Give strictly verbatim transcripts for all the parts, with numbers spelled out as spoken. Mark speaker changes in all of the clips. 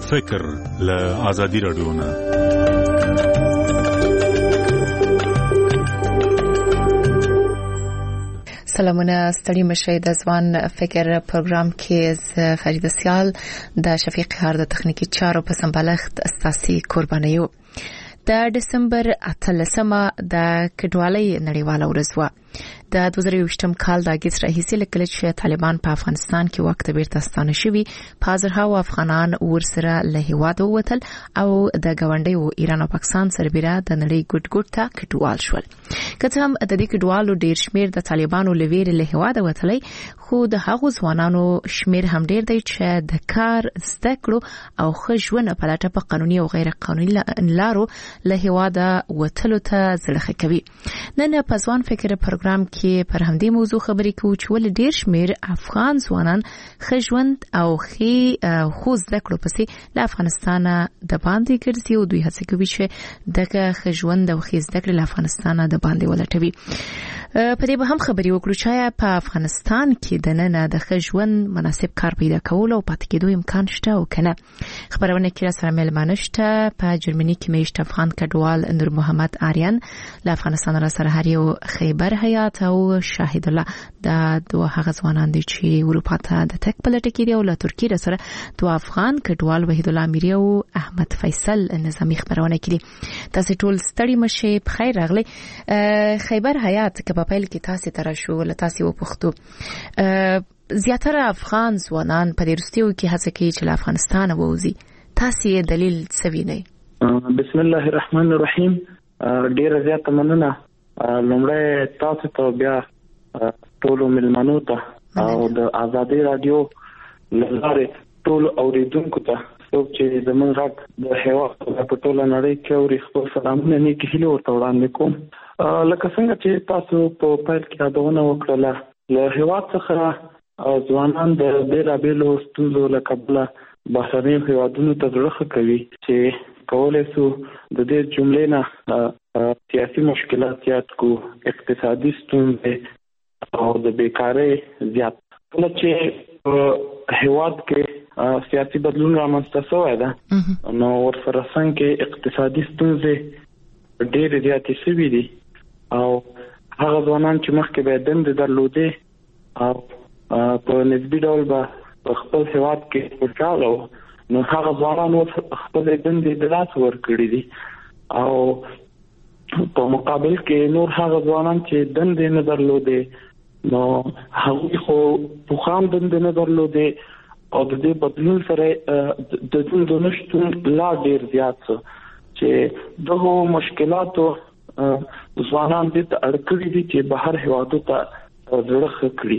Speaker 1: فکر له آزادي رادیو نه.
Speaker 2: سلامونه ستړي مشه د ځوان فکر پروګرام کې ز فرید سیال د شفیق هر د تخنیکی چارو په سمبالښت استاسي قربانیو. د دسمبر اتلسمه د کډوالۍ نړیواله ورځ وه. د دوه زره یوویشتم کال د اگست راهیسې له کله چې طالبان په افغانستان کې واک ته بیرته ستانه شوي، په هزارهاو افغانان ورسره له هیواده ووتل او د ګاونډیو ایران او پاکستان سربېره د نړۍ ګوټ ګوټ ته کډوال شول. که څه هم د دې کډوالو ډېر شمېر د طالبانو له ویرې له هیواده وتلی، خو د هغو ځوانانو شمېر هم ډېر دی چې د کار، زده کړو او ښه ژوند په لټه په قانوني او غیر قانوني لارو له هیواده وتلو ته زړه کوي. نن په ځوان فکر پروګرام کې پر همدې موضوع خبرې کوو چې ولې ډېر شمېر افغان ځوانان ښه ژوند او ښې خو زده کړو پسې له افغانستانه د باندې ګرځي او دوی هڅه کوي چې دغه ښه ژوند او ښې زده کړې له افغانستانه د باندې ولټوي. په دې به هم خبرې وکړو چې په افغانستان کې د نن د ښه ژوند مناسب کار پیدا کول او پاتې کېدو امکان شته او کنه. خبرونه کې را سره مېلمانه شته. په جرمني کې میشت افغان کډوال نور محمد آریان له افغانستان را سره هر یو خیبر حیات او شاهد الله د دوه هغه ځوانان دي چې اروپا ته د تک په لټه کې دي او له ترکیې را سره دوه افغان کډوال وحید الله امیری او احمد فیصل نظامی خبرونه کړي. تاسو ټول ستړي مشه، په خیر راغلي. خیبر حیات که په پیل کې تاسو تر شو له تاسو وپوښتو، زیاتره افغان ځوانان په دې رستیو کې هڅه کوي چې له افغانستان ووځي. تاسو یې دلیل څه وینئ؟
Speaker 3: بسم الله الرحمن الرحیم. ډیره زیاته مننه لومړی تاسو ته، بیا ټولو ملمنو ته او د آزادي رادیو لپاره ټول اوریدونکو ته څوک چې زموږ غږ د هیواد په ټوله نړۍ کې اوري، خپل سلامونه نیکې هیلې ورته وړاندې کوم. لکه څنګه چې تاسو په پیل کې یادونه وکړله، له هیواد څخه ځوانان د بېلابېلو ستونزو له کبله بهرنیو هیوادونو ته زړه کوي چې کولی شو د دې جملې نه سیاسي مشکلات زیات کو، اقتصادي ستونزې او د بیکارۍ زیات. کله چې په هیواد کې سیاسي بدلون رامنځته شوی ده، نو ورسره څنګه اقتصادي ستونزې ډېرې زیاتې شوي دي او هغه ځوانان چې مخکې به دندې درلودې او په نسبي ډول به خپل هیواد کې خوشحاله وو، نو هغه ځوانان اوس خپل دندې د لاس ورکړي دي او په مقابل کې نور هغه ځوانان چې دندې نه درلودې، نو هغوی خو پخوان دندې نه درلودې او د دې بدلون سره د دندو نشتون لا ډېر زیات څه چې دغه مشکلاتو ځوانان دې ته اړ کړي دي چې بهر هیوادو ته زړه کړي.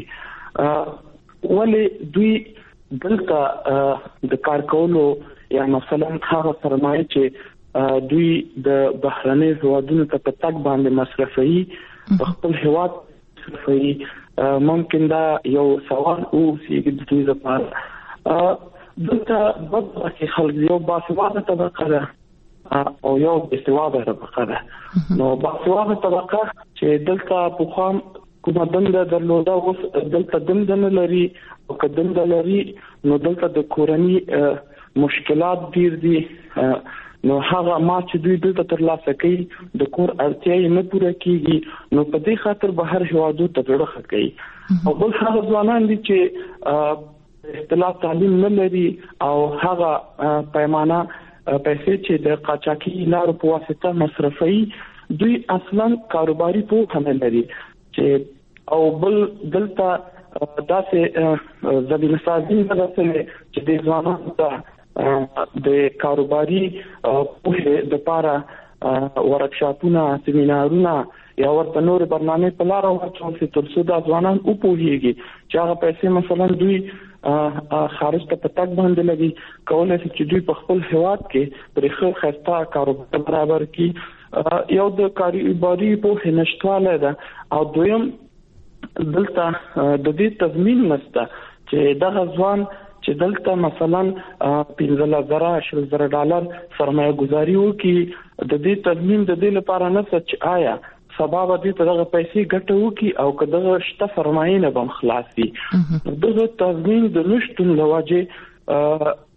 Speaker 3: ولې دوی دلته د کار کولو یا مثلا هغه سرمایه چې دوی د بهرني هیوادونو ته په تک باندې مصرفي په خپل هیواد مصرفي، ممکن دا یو سوال او چې د دوی لپاره دلته بدله کې خلک یو باسواده طبقه ده او یو بسواده طبقه ده. نو باسواده طبقه چې دلته په خام کومه دنده درلوده اوس دلته دنده نه لري او که دنده لري نو دلته د کورنۍ مشکلات ډیر دي، نو هغه ما چې دوی دلته ترلاسه کوي د کور اړتیاوې نه پوره کیږي، نو په دې خاطر بهر هیوادو ته ورخه کوي. او بل هغه ځوانان دي چې اصطلاح تعلیم نه لري او هغه پیمانه پیسې چې د قاچاقي لارو په واسطه مصرفي، دوی اصلا کاروباري پوهه نه لري چې او بل دلته داسې زمینه سازي نه ده چې د ځوانانو ته د کاروباري پوهه د لپاره ورکشاپونه، سیمینارونه یا ورته نور برنامه په لار ورچول چې تر څو د ځوانان او پوهیږي چې هغه پیسې مثلا دوی خارج ته پټک باندې لګي، کولای شي چې دوی په خپل هیواد کې پرې خسته کاروبار برابر کړي. یو د کاروباري پوهه نشټواله ده او دویم دلته د دې تضمین نشته چې دغه ځوان چې دلته مثلا پنځه زره شل زره ډالر سرمایه گذاري وکړي، د دې تضمین د دې لپاره نشته چې آیا سبا به دې دغه پیسې ګټه وکړي او که دغه شته سرمایه نه بم خلاصي. دغه تضمین د نشټون لوجه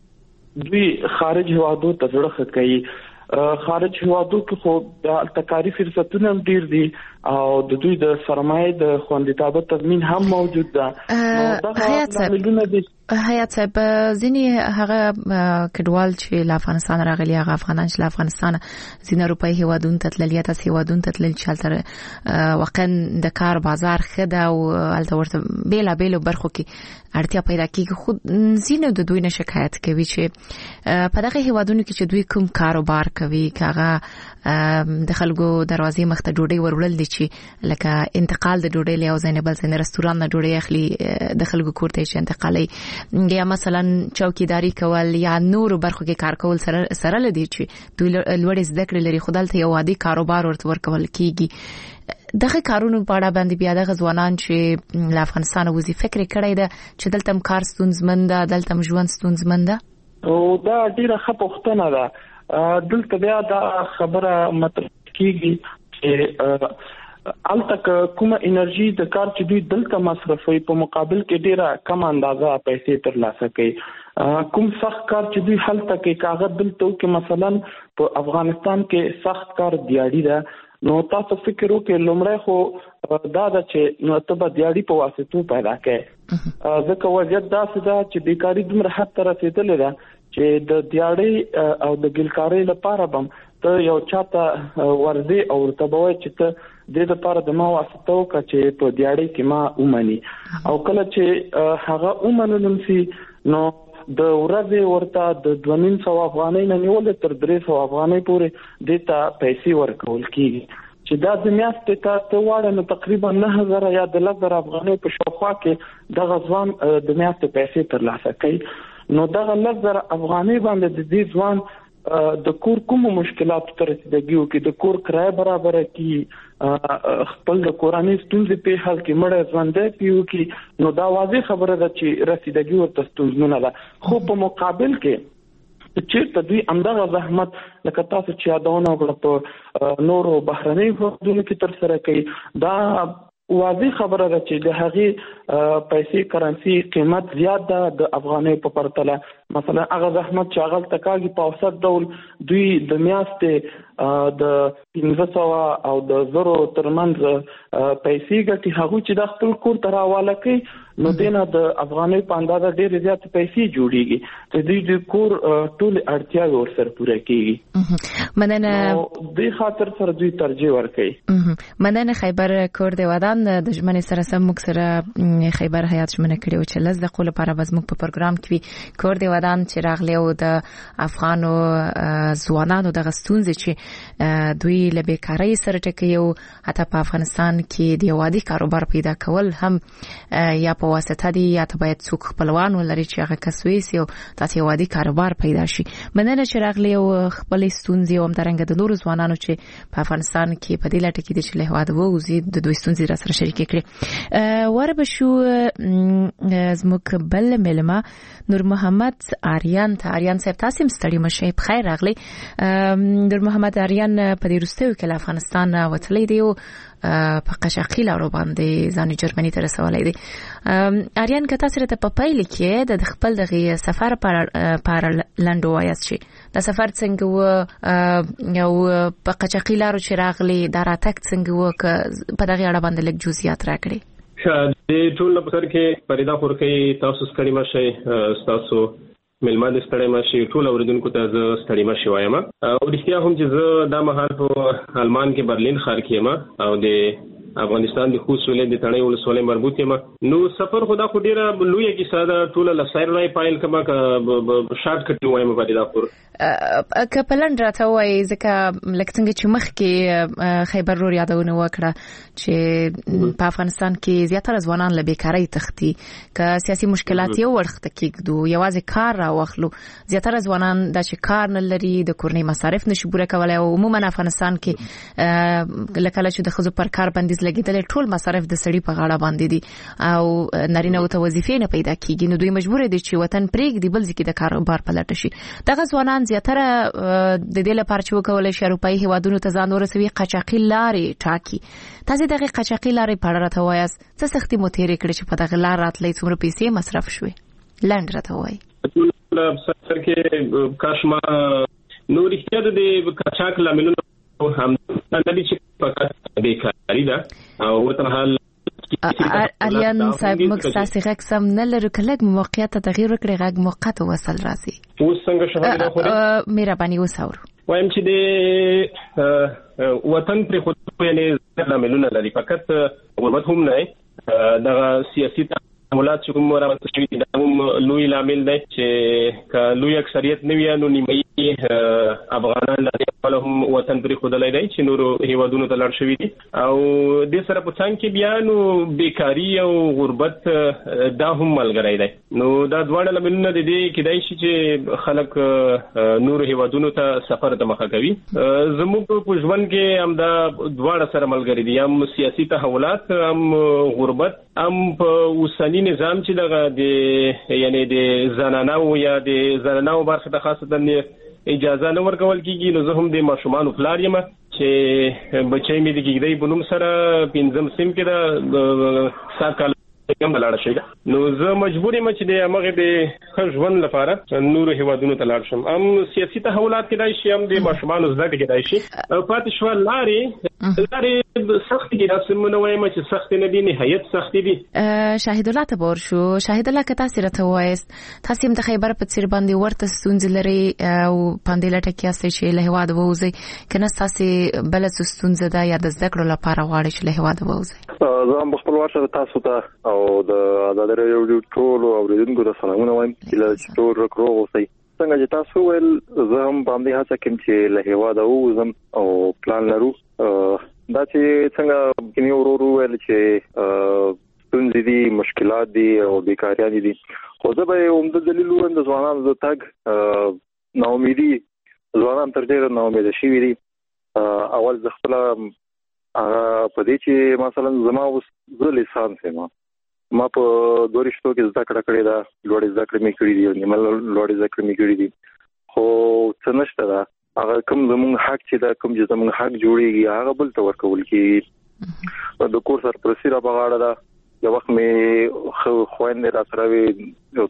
Speaker 3: دوی خارج هوادو ته ځړخه کوي. خارج هوادو کې خو د تکاریف فرصتونه ډیر دي او د دوی د سرمایه د خوندیتوب تضمین هم موجود ده.
Speaker 2: نو دا عاملونه دي. حیات صاحب ځینی هغه کډوال چې له افغانستان راغلي هغه افغانان چې له افغانستان زینه روپۍ هیوادونو ته تللي تاسو هیوادونو ته تلل چې تر واقعا د کار بازار خده او الته ورته بیل بیل برخو کې اړتیا پیدا کیږي. خو زینه د دوی نه شکایت کوي چې په دغه هیوادونو کې چې دوی کوم کاروبار کوي کاغه د خلکو دروازې مخ ته ډوډۍ ورولل دي چې لکه انتقال د ډوډۍ له ځای نه بل ځای رستوران نه ډوډۍ اخلي د خلکو کور ته چې انتقالي یا مثلا چوکیداری کول یا نور برخو کې کار کول سره سره لدی چې دوی لوړ زده کړې لري خدالته یو عادي کاروبار ورته ورکول کیږي. دغه کارونو په اړه باندې بیا دغه ځوانان چې له افغانستان وځي فکر کړی ده چې دلته هم کار ستونزمن ده دلته هم ژوند ستونزمن ده.
Speaker 3: او دا ډیره ښه پوښتنه ده. دلته بیا دا خبره مطرح کیږي چې الته کومه انرژي د کار چې دوی دلته مصرفوي په مقابل کې ډیره کم اندازه پیسې ترلاسه کوي. کوم سخت کار چې دوی هلته کې کاغذ دلته کې مثلا په افغانستان کې سخت کار دیاړي ده نو تاسو فکر وکړئ لومړی خو دا د چې نو ته به دیاړي په واسطو پیدا کړي ځکه وضعیت داسې ده چې بیکاری دومره حد ته رسیدلې ده چې د دیاړي او د ګلکارۍ لپاره بم ته یو چاته ورزي او تبوي چې ته د دې لپاره د ما واسطه وکړه چې په دیاړي کې ما اومني او کله چې هغه اومنلم سي نو د ورځې ورته د دوه نیم سوه افغانۍ نه نیول تر درې سوه افغانۍ پورې دته پیسې ورکول کیږي چې دا د میاشتې ته واړه نو تقریبا نه هزار یا د لس زره افغانۍ په شاوخوا کې د غزوان د میاشتې پیسې ترلاسه کوي. نو دغه لس زره افغانۍ باندې د دې ځوان د کور کوم مشکلات تر رسیدګیو کې د کور کرایه برابر کی خپل د کوراني ستونزې په حل کې مړ ژوندې پیو کې نو دا واضح خبره ده چې رسیدګي ورته ستونزمنه ده. خو په مقابل کې چې دوی همدغه زحمت لکه تاسو چې یادونه وکړه په نورو بهرنۍ هیوادونو کې تر سره کوي دا واضح خبره ده چې د هغې پیسې کرنسي قیمت زیات ده د افغانۍ په پرتله. مثلا هغه زحمت چې هغه تکاږي په اوسط ډول دوی د میاشتې د پنځه سوه او د زرو ترمنځ پیسې ګټي هغه چې د خپل کور ته راواله کوي نو دینه د افغانۍ په اندازه ډېر زیات پیسې جوړیږي چې دوی د کور ټول اړتیاوې ورسره پوره کیږي.
Speaker 2: مننه
Speaker 3: د خاطر سره دوی ترجیح ورکوي.
Speaker 2: مننه خیبر کور دی ودان د ژمنې سره سم موږ سره خیبر حیات ژمنه کړې او چې لږ د قول لپاره بس موږ په پروګرام کې کور دی ودان چې راغلی او د افغانو ځوانانو د غستونځ چې دوی له بیکاری سره ټکي او حتی په افغانستان کې د وادي کاروبار پیدا کول هم یا په واسطه دی یا ته باید څوک خپلوان ولري چې هغه کسوي سي او تاسو وادي کاروبار پیدا شي. مننه چې راغلی او خپل ستونزې او همدارنګه د نورو ځوانانو چې په افغانستان کې په دې لټه کې د له هواد ووزي د دوی ستونزې را سره شریک کړي. وربه شو زموږ بل ملما نور محمد آریان ته. آریان صاحب تاسو هم ستړي مشه په خیر راغلی. نور محمد آریان په دې وروستیو کې له افغانستان وتلی دی او په قشقی لارو باندې ځان جرمني ته رسولای دی. آریان که تاسو ته په پایله کې د خپل دغه سفر پر لندو وایاست چې د سفر څنګه و یو په قشقی لارو چې راغلی دا راتک څنګه و ک په دغه اړه باندې لږ جزئیات راکړي.
Speaker 4: د ټول په سر کې پریدا خورکې تاسو ستړي مشه تاسو ملما د ستړي مشه ټول اوریدونکو ته ز ستړي مشه وایم او رښتیا هم چې زه د مهال په آلمان کې برلین ښار کې یم او د افغانستان د خوست ولایت د تڼۍ ولسوالۍ مربوط یم. نو سفر خدا خو ډیره لوی کیسه ده ټول لسایر نه پایل کما شارټ کټ وایم په دې داخور
Speaker 2: کپلن راته وای ځکه لکه څنګه چې مخ کې خیبر رو یادونه وکړه چې په افغانستان کې زیاتره ځوانان له بیکاری تختی که سیاسي مشکلات یو ورخته کېږي یوازې کار راوخلو زیاتره ځوانان د چې کار نه لري د کورنۍ مصارف نشي پوره کولای او عموما افغانستان کې لکه چې د خزو پر کار باندې لګیدل ټول مصارف د سړي په غاړه باندې دي او نارینه وته وظیفې نه پیدا کیږي نو دوی مجبور دي چې وطن پرېږدي بل ځکه د کاروبار په لټه شي. دغه ځوانان زیاتره د دې لپاره چې وکولای شي اروپאי هیوادونو ته ځان ورسوي قاچاقي لارې ټاکي. تاسو دغه قاچاقي لارې په اړه راته وایاست څه سختي مو تیرې کړې چې په دغه لار راتلې څومره پیسې مصرف شوې؟ لند راته وایي.
Speaker 4: ټول سر کې کاشما نو رښتیا د کچاک لاملونه هم نه دي چې فقط بیکاری ده او ورته حال
Speaker 2: اریان صاحب موږ تاسو غږ سم نه لرو کله موقعیت تغییر وکړي غږ موقت وصل راځي
Speaker 4: اوس څنګه شهاده خو
Speaker 2: مهرباني وساور
Speaker 4: وایم چې د وطن پر خود یعنی لاملونه لري فقط غربت هم نه د سیاسي تعاملات چې کوم راوځي چې د هم لوی لامل دی چې ک لوی اکثریت نه وي نو نیمه افغانان له هم وطن پر خود لای دی چې نور هیوادونو ته لاړ شوی دي او د سره په څنګه کې بیا نو بیکاری او غربت دا هم ملګری دی نو دا دواړه لاملونه دي کې دای شي چې خلک نور هیوادونو ته سفر ته مخه کوي زموږ په ژوند کې هم دا دواړه سره ملګری دي هم سیاسي تحولات هم غربت هم په اوسنی نظام چې دغه د یعنی د زنانو یا د زنانو برخه د خاصه اجازه نه ورکول کیږي نو زه هم د ماشومان فلار یم چې بچی مې د کېږي بنوم سره پنځم سیم کې دا ساکل کوم لاړ شي نو زه مجبور یم چې د هغه د ژوند لپاره نور هیوادونو ته لاړ شم هم سیاسي تحولات کې دای شي هم د ماشومان زده کې دای شي پاتې شو لارې لارې سخت دي تاسو نو وایم چې سخت نه دي نهایت سخت دي
Speaker 2: شاهد الله تبور شو شاهد الله کته سره ته وایست تاسو هم د خیبر په څیر باندې ورته ستونزې لري او باندې لټه کې اسې شي له هوا د ووزي کنه تاسو بل څه ستونزه ده یا د ذکر لپاره واړی چې له هوا د ووزي
Speaker 5: زه هم خپل ورسره تاسو ته او د آزاد رادیو ټول اوریدونکو ته سلامونه وایم چې ټول روغ اوسئ څنګه چې تاسو ول زه هم باندې هڅه کوم چې له هوا د ووزم او پلان لرو دا چې څنګه کینی ورورو ول چې ستونزې دي مشکلات دي او بیکاریان دي خو زه به هم د دلیل وند ځوانان د تګ نو امیدي ځوانان تر ډیره نو امید شي وي اول ځ خپل هغه په دې چې مثلا زما اوس زه لیسان سم ما په دورشتو کې زده کړه کړې ده لوړې زده کړې مې کړې دي نیمه لوړې زده کړې مې کړې دي خو څه نشته ده هغه کوم زموږ حق چې دا کوم چې زموږ حق جوړيږي هغه بل ته ورکول کېږي د کور سرپرستی را بغاړه ده یو وخت مې خويندې را سره وي یو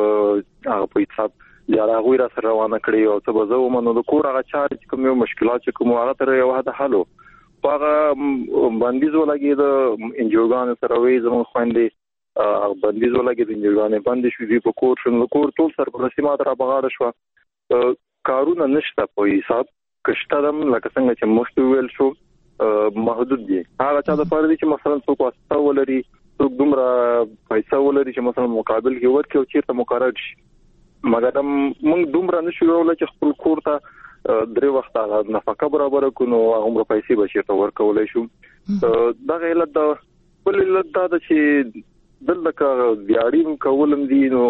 Speaker 5: څه هغه په حساب یا هغه را سره روانه کړې او څه بزو منو د کور هغه چار چې کوم مشکلات چې کوم هغه تر یو حد حلو هغه باندې زو لګي د انجوګان سره وي زموږ خويندې باندې زو لګي د انجوګان باندې شو دي په کور شنو کور ټول سرپرستی ما تر بغاړه شو کارونه نشته په حساب کشترم لکه څنګه چې مخکې ویل شو محدود دي هغه چا د پاره دي چې مثلا څوک واسطه ولري څوک دومره پیسې ولري چې مثلا مقابل کې ورکړي او چیرته مقرر شي مګر موږ دومره نشو ولر چې خپل کور ته درې وخت نفقه برابر کونو هغه پیسې به چیرته ورکولای شو دا غیلت دا بل علت دا چې دلته دیاریم کولم دي نو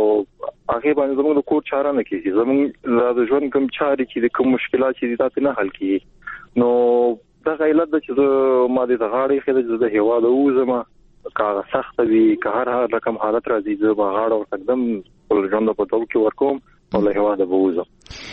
Speaker 5: هغه باندې زموږ د کور چاره نه کیږي زموږ د ژوند کوم چاري چې کوم مشکلات چې تاسو نه حل کیږي نو دا غیلت د چې ما د غاړې خېد د هوا د وزما کار سخت وي که هر هر رقم حالت راځي زه به غاړه او تقدم ول ژوند په ټول کې ورکوم او له هوا د بوزم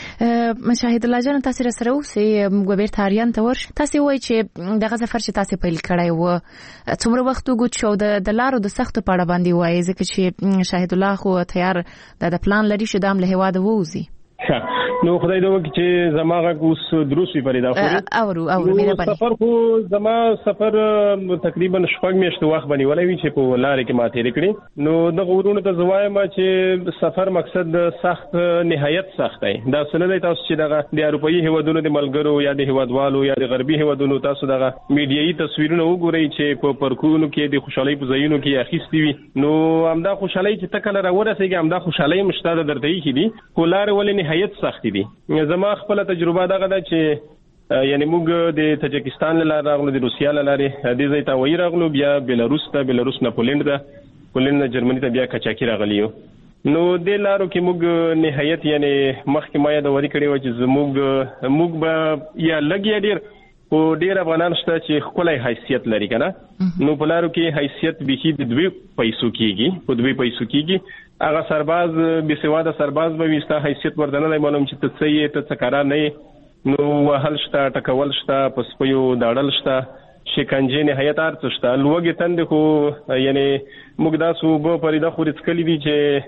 Speaker 2: مشاهد الله جان تاسو سره اوسئ موږ به تاریان ته ورش تاسو وایي چې دغه سفر چې تاسو پیل کړی و څومره وخت وګورئ چې د لارو د سخت پړه باندې وایي ځکه چې شاهد الله خو تیار د پلان لري چې دام له هوا د ووزي
Speaker 4: نو خدای دې وکړي چې زماغه کوس دروسي پرې دا خو
Speaker 2: اورو اورو مې نه
Speaker 4: سفر خو زما سفر تقریبا شپږ میاشتې وخت باندې ولې وی چې په لارې کې ماته لري نو د غوړونو ته زوایم چې سفر مقصد سخت نهایت سخت دی دا سن دی تاسو چې دغه د اروپאי هیوادونو د ملګرو یا د هیوادوالو یا د غربي هیوادونو تاسو دغه میډیایي تصویرونه وګورئ چې په پرکونو کې د خوشحالي په ځایونو کې اخیستي وي نو همدا خوشحالي چې تکل را ورسېږي همدا خوشحالي مشتاده درته یې دي کولار ولې نهایت سخت دي زما خپل تجربه دغه ده چې یعنی موږ د تاجکستان لاره راغلو د روسیا لاره د ځای ته وای راغلو بیا بلاروس ته بلاروس نه پولند ته پولند نه جرمني ته بیا کچاکی راغلیو نو د لارو کې موږ نهایت یعنی مخکې ما د وری کړی و چې موږ موږ به یا لګیا ډیر او ډیر افغانان شته چې خپل حیثیت لري کنه نو په لارو کې حیثیت به د دوی پیسو کېږي په دوی پیسو کېږي هغه سرباز به سواده سرباز به وستا حیثیت ورته نه معلوم چې ته څه ته څه کار نه نو وهل شته ټکول شته پس په یو داړل شته شکنجه نه حیات ارڅ شته لوګي تند خو یعنی موږ دا سو به پرېدا خو رڅ کلی دي چې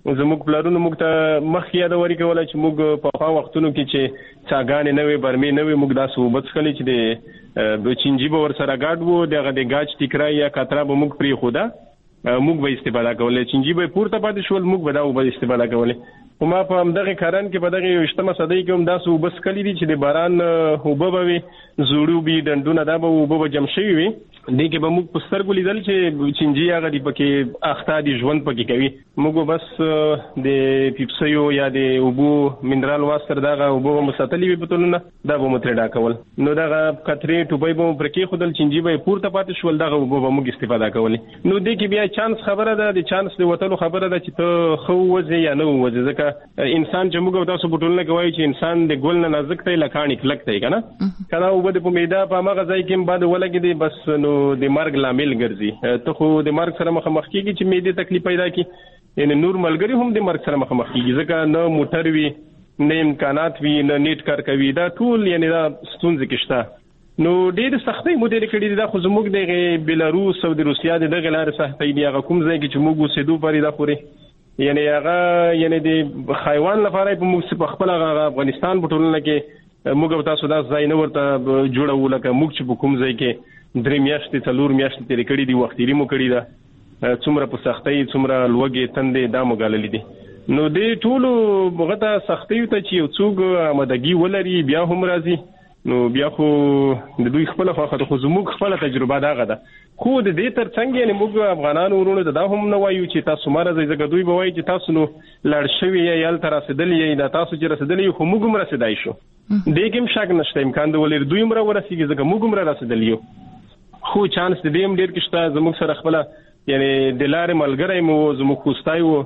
Speaker 4: زموږ پلارونو موږ ته مخکې یادوري کوله چې موږ په هغه وختونو کې چې څاګانې نه وي برمې نه وي موږ داسې اوبه څښلې چې د چینجي به ورسره ګډ وو دغه د ګاچ ټیکرا یا کتره به موږ پرېښوده موږ به استفاده کولې چینجي به پورته پاتې شول موږ به دا اوبه استفاده کولې خو ما په همدغه کاران کې په دغه یویشتمه صدۍ کې هم داسې اوبه څښلي دي چې د باران اوبه به وي زوړي وي ډنډونه دا به اوبه به جمع شوي وي دې کې به موږ په سترګو لیدل چې چینجي هغه دي پکې اخته دي ژوند پکې کوي موږ بس د پیپسیو یا د اوبو منرال واسطه دغه اوبه به مساتلي وي بوتلونه دا به مو ترې ډاکول نو دغه کترې ټوبۍ به مو پرې کېښودل چینجي به پورته پاتې شول دغه اوبه به موږ استفاده کولې نو دې کې بیا چانس خبره ده د چانس د وتلو خبره ده چې ته ښه ووځې یا نه ووځې ځکه انسان چې موږ تاسو په ټولنه کې وایي چې انسان د ګل نه نازک دی لکاڼي کلک دی کنه کنه اوبه د په میدا په هغه ځای کې بعد ولګي دی بس نو د مرګ لامل ګرځي ته خو د مرګ سره مخامخ کیږي چې میدې تکلیف پیدا کی یعنی نور ملګری هم د مرګ سره مخامخ کیږي ځکه نه موټر وی نه امکانات وی نه نیټ کار کوي دا ټول یعنی دا ستونزې کېشته نو ډېر سختۍ مو ډېر کړي دا خو زموږ د بلاروس او د روسیا د دغه لارې سختۍ دی هغه کوم ځای کې چې موږ اوسېدو پرې دا خوري یعنی هغه یعنی د حیوان لپاره په موږ په خپل افغانستان په ټولنه کې موږ تاسو دا ځای نه ورته جوړو لکه موږ چې په کوم ځای کې درې میاشتې څلور میاشتې تیرې کړې دي وختي مو کړی دا څومره په سختۍ څومره لوګي تندې دا مو غاللې دي نو دې ټولو بغته سختۍ ته چې یو څوک آمادګي ولري بیا هم راځي نو بیا خو د دوی خپل خواخه خو زموږ خپل تجربه داغه ده خو د دې ترڅنګ یعنی موږ افغانانو ورونو ته دا هم نه وایو چې تاسو ماره ځکه دوی به وایي چې تاسو نو لړ شوی یا تر رسیدلې یا تاسو چې رسیدلې خو موږ هم رسیدای شو دې کوم شک نشته امکان دی ولر دوی مره ورسیږي ځکه موږ هم رسیدلې خو چانس دې هم ډیر کېشته زموږ سره خپل یعنی د لارې ملګری مو زموږ خوستای وو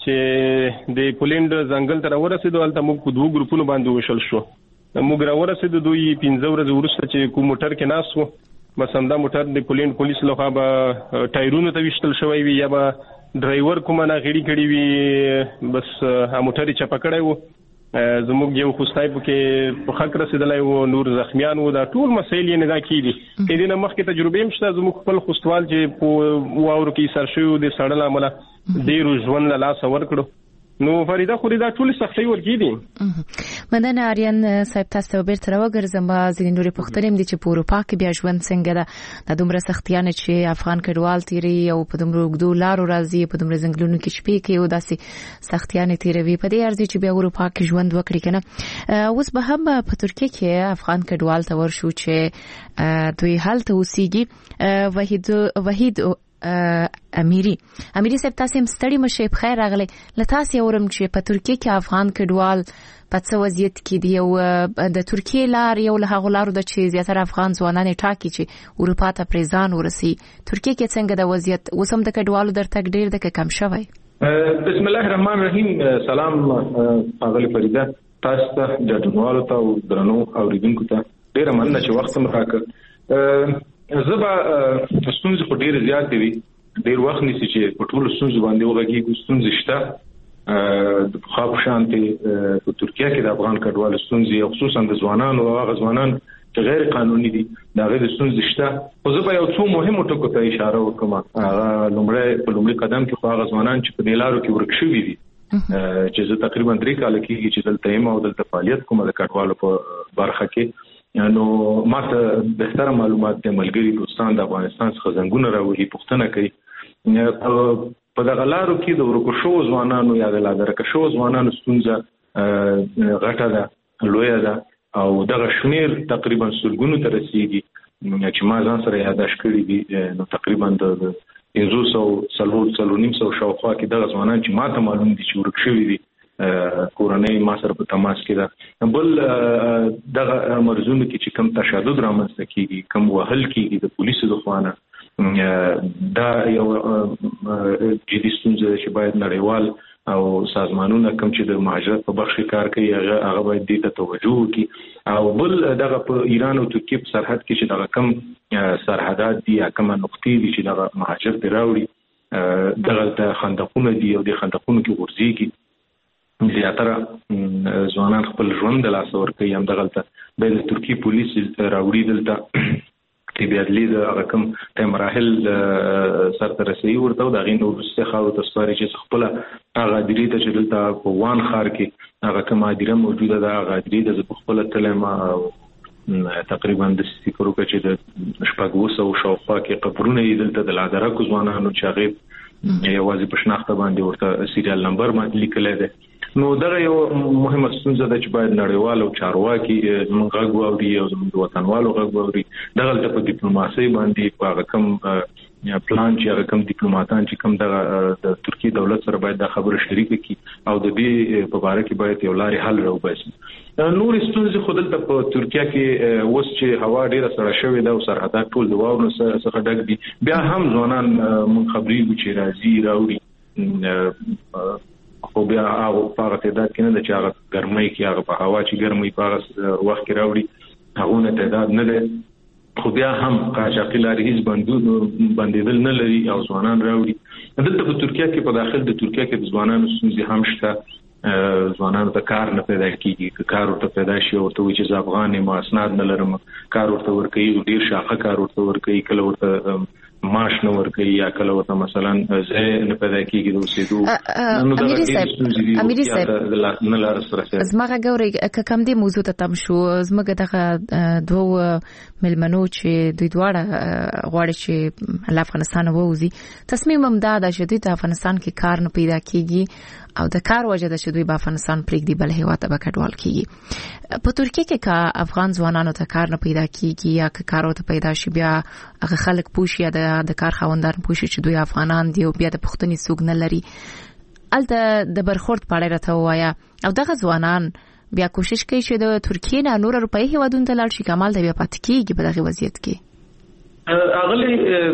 Speaker 4: چې د پولند ځنګل تر ورسېدو البته موږ په دوه ګروپونو باندې وشل شو موږ را ورسېدو دوی پنځه ورځې وروسته چې کوم موټر کې ناس وو بس همدا موټر د پولند پولیس لخوا به ټایرونو ته وشتل شوی وي یا به ډرایور کومه نه غړي کړي وي بس ها موټر یې چپه کړی وو زموږ یو خوستای پکې په خک رسیدلای وو نور زخمیان وو دا ټول مسایل یې نه دا کیدي کله نه مخکې تجربه هم شته زموږ خپل خوستوال چې په واورو کې سر شو د سړل عمله ډیر ژوند لا لاس ورکړو نو فریدا خو دا ټول سختي ورګیدي
Speaker 2: مندنه اریان صاحب تاسو ته بیرته راوګرځم ځینې نورې پوښتنې دي چې په اروپا کې بیا ژوند څنګه ده د دومره سختیانه چې افغان کډوال تیری او په دومره وګدو لارو راځي په دومره ځنګلونو کې شپې کې او داسې سختیانه تیروي په دې ارزي چې بیا اروپا کې ژوند وکړي کنه اوس به هم په ترکیه کې افغان کډوال ته ورشو چې دوی حالت اوسېږي وحید وحید امیری امیری صاحب تاسو هم ستړي مشه په خیر راغلی لتاسو ورم چې په ترکیه کې افغان کډوال په څه وضعیت کې دی او د ترکیه لار یو له هغه لارو د چې زیاتره افغان ځوانان ټاکي چې اروپا ته پریزان ورسي ترکیه کې څنګه د وضعیت وسم د کډوالو درتګ ډیر د کم شوی
Speaker 6: بسم الله الرحمن الرحیم سلام اغلی فریدا تاسو ته د ټولو ته او درنو اوریدونکو ته ډیر مننه چې وخت مو راکړ زبا ستونزې په ډیر زیات دي ډیر وخت نشي چې په ټولو ستونزې باندې وګورئ ستونزې شته د خاص شانتي په ترکیه کې د افغان کډوالو ستونزې خصوصا د ځوانانو او هغه ځوانان چې غیر قانوني دي دا غیر ستونزې شته خو زبا یو څو مهمو ټکو ته اشاره وکم هغه لومړی په لومړي قدم کې هغه ځوانان چې په دلارو کې ورکشوي دي چې زه تقریبا درې کال کې چې دلته یم او دلته فعالیت کوم د کډوالو په برخه کې نو ماته بهتره معلومات د ملګری دوستان د افغانستان څخه څنګه راوړي پوښتنه کوي په دغه لارو کې د ورکو شو ځوانانو یا د لادرکه شو ځوانانو ستونزه غټه ده لویه ده او دغه شمیر تقریبا سلګونو ته رسیدي چې ما ځان سره یاداش کړی دي نو تقریبا د پنځه سوه څلور څلور نیم سوه شاوخوا کې دغه ځوانان چې ماته معلوم دي چې ورک شوي دي کورنۍ ما سره په تماس کې ده بل دغه مرزونو کې چې کم تشدد رامنځته کیږي کم وهل کیږي د پولیسو د خوانه دا یو جدي ستونزه چې باید نړیوال او سازمانونه کم چې د مهاجرت په برخه کار کوي هغه هغه باید دې ته توجه وکړي او بل دغه په ایران او ترکیه په سرحد کې چې دغه کم سرحدات دي یا کوم نقطې دي چې دغه مهاجر دی راوړي دغه خندقونه دي او د خندقونو کې ورځيږي زیاتره ځوانان خپل ژوند د لاس ور کوي هم دغه ته د ترکی پولیس راوړي دلته تبعدلی د هغه کوم د مراحل سره رسي ورته د غین ورسته خاو تاسو چې خپل هغه درې ته چې دلته په وان خار کې هغه کوم ادیره موجوده ده هغه ادیره د خپل تلما تقریبا د سپیکرو کې چې د شپږ او شاوخوا کې قبرونه یې دلته د لادره کو ځوانانو چې هغه یوازې په شناخته باندې ورته سیریال نمبر باندې لیکل دي نو دا یو مهمه ستونزه ده چې باید نړیوال او چارواکي موږ غوښو او دی او د وطنوالو غوښو او دغه په ډیپلوماسي باندې په کوم پلان چې هغه کوم ډیپلوماټان چې کوم د ترکیه دولت سره باید د خبرو شریک کړي او د دې په اړه کې باید یو لارې حل راوباسي نور ستونزې خو دلته په ترکیه کې اوس چې هوا ډیره سړه شوې ده او سرحدات ټول د واورو څخه ډک دي بیا هم ځوانان مونږ خبري چې راځي راوړي خو بیا هغه په هغه تعداد کې نه ده چې هغه ګرمۍ کې هغه په هوا چې ګرمۍ په هغه وخت کې راوړي هغه نه تعداد نه ده خو بیا هم قاچاقي لارې هیڅ بندیدل نه لري او ځوانان راوړي دلته په ترکیه کې په داخل د ترکیه کې د ځوانانو ستونزې هم شته ځوانانو ته کار نه پیدا کیږي کار ورته پیدا شي او ته چې ز افغان ما اسناد نه لرم کار ورته ورکوي ډیر شاخه کار ورته ورکوي کله ورته معاش نه ورکوي یا کله ورته مثلا زه نه پیدا کیږي د اوسېدو
Speaker 2: نو دا د امیر صاحب
Speaker 6: نه لار سره
Speaker 2: زمغه ګوري کم دي موضوع ته تم شو زمغه دغه دوه ملمنو چې دوی دواړه غواړي چې افغانستان ووزي تصمیم هم دا د شدید افغانستان کې کار نه پیدا کیږي او د کار وجه د شدوی په افغانستان پرېږدي بل هیواد ته کډوال کیږي په ترکیه کې کا افغان ځوانانو ته کار نه پیدا کیږي یا که کار ته پیدا شي بیا هغه خلک پوښي یا د کار خاوندان پوښي چې دوی افغانان دي او بیا د پښتني سوق نه لري الته د برخورد پاړه راته وایا او دغه ځوانان بیا کوشش کوي چې د ترکیه نه نور اروپאי هیوادونو ته لاړ شي کمال د بیا پات کیږي په دغه وضعیت کې
Speaker 6: اغلی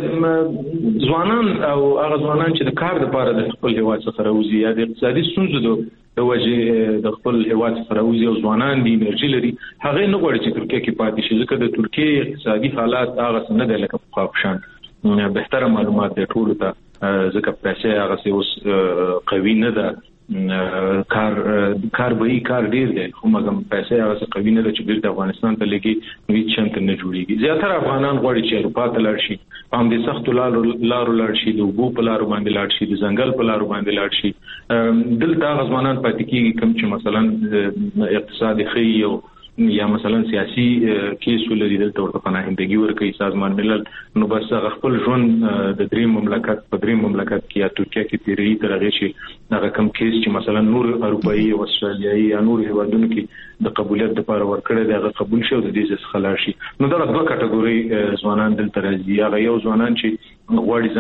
Speaker 6: ځوانان او هغه ځوانان چې د کار لپاره د خپل هیواد څخه راوځي یا د اقتصادي ستونزو د وجې د خپل هیواد څخه راوځي او ځوانان دي انرژي لري هغه نه غواړي چې ترکیه کې پاتې شي ځکه د ترکیه اقتصادي حالات هغه نه دی لکه په خپشان بهتره معلومات د ټولو ته ځکه پیسې هغه اوس قوي نه ده کار کار به کار ډیر دی خو مګم پیسې هغه قوي نه ده چې د افغانستان ته لګي هیڅ شنت نه جوړیږي زیاتره افغانان غواړي چې اروپا ته لاړ شي هم د سخت لارو لارو لاړ شي د وګو په لارو باندې لاړ شي د ځنګل په لارو باندې لاړ شي دلته غزمانان پاتې کیږي کوم چې مثلا اقتصادي خي او یا مثلا سیاسي کیس ولري دلته ورته پناهندګي ورکوي سازمان ملل نو بس خپل ژوند د دریم مملکت په دریم مملکت کې یا ترکیه کې تیری ترغه شي هغه کوم کیس چې مثلا نور اروپאי او استرالیایي یا نور هیوادونو کې د قبولیت لپاره ورکړی دی هغه قبول شو د دې څخه خلاص شي نو دا دوه کټګوري ځوانان دلته راځي هغه یو ځوانان چې غواړي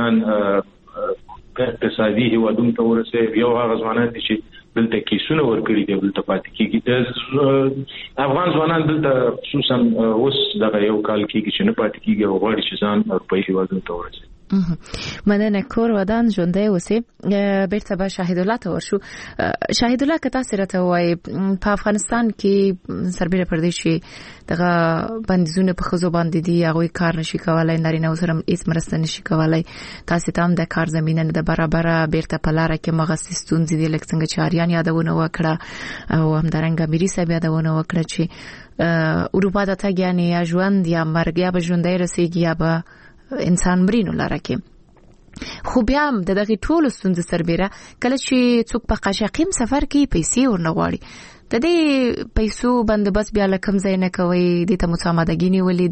Speaker 6: ځان اقتصادي هیوادونو ته ورسوي یو هغه ځوانان چې دلته کیسونه ورکړي دي دلته پاتې کیږي افغان ځوانان دلته خصوصا اوس دغه یو کال کېږي چې نه پاتې کیږي او غواړي چې ځان اروپאי هیوادونو ته ورسوي
Speaker 2: مننه کور ودان ژوندۍ اوسې بیرته به شاهد الله ته ورشو شاهد الله که تاسو راته وایي په افغانستان کې سربېره پر دې چې دغه بندیزونه په خزو باندې دي هغه کار نشي کولای نارینه سره هیڅ مرسته نشي کولای تاسو ته هم د کار زمينه نه د برابر بیرته په لار کې مغسستون دي لکه څنګه چې اریان یادونه وکړه او هم درنګ اميري صاحب یادونه وکړه چې اروپا ته تګ یا ژوند یا مرګ یا به ژوندۍ رسیږي یا به انسان مرینو لاره کې خو بیا هم د دغه ټولو ستونزو سربېره کله چې څوک په قاشقیم سفر کې پیسې ورنغواړي د دې پیسو بندوبست بیا لکم ځای نه کوي د ته مصامدګي نیولې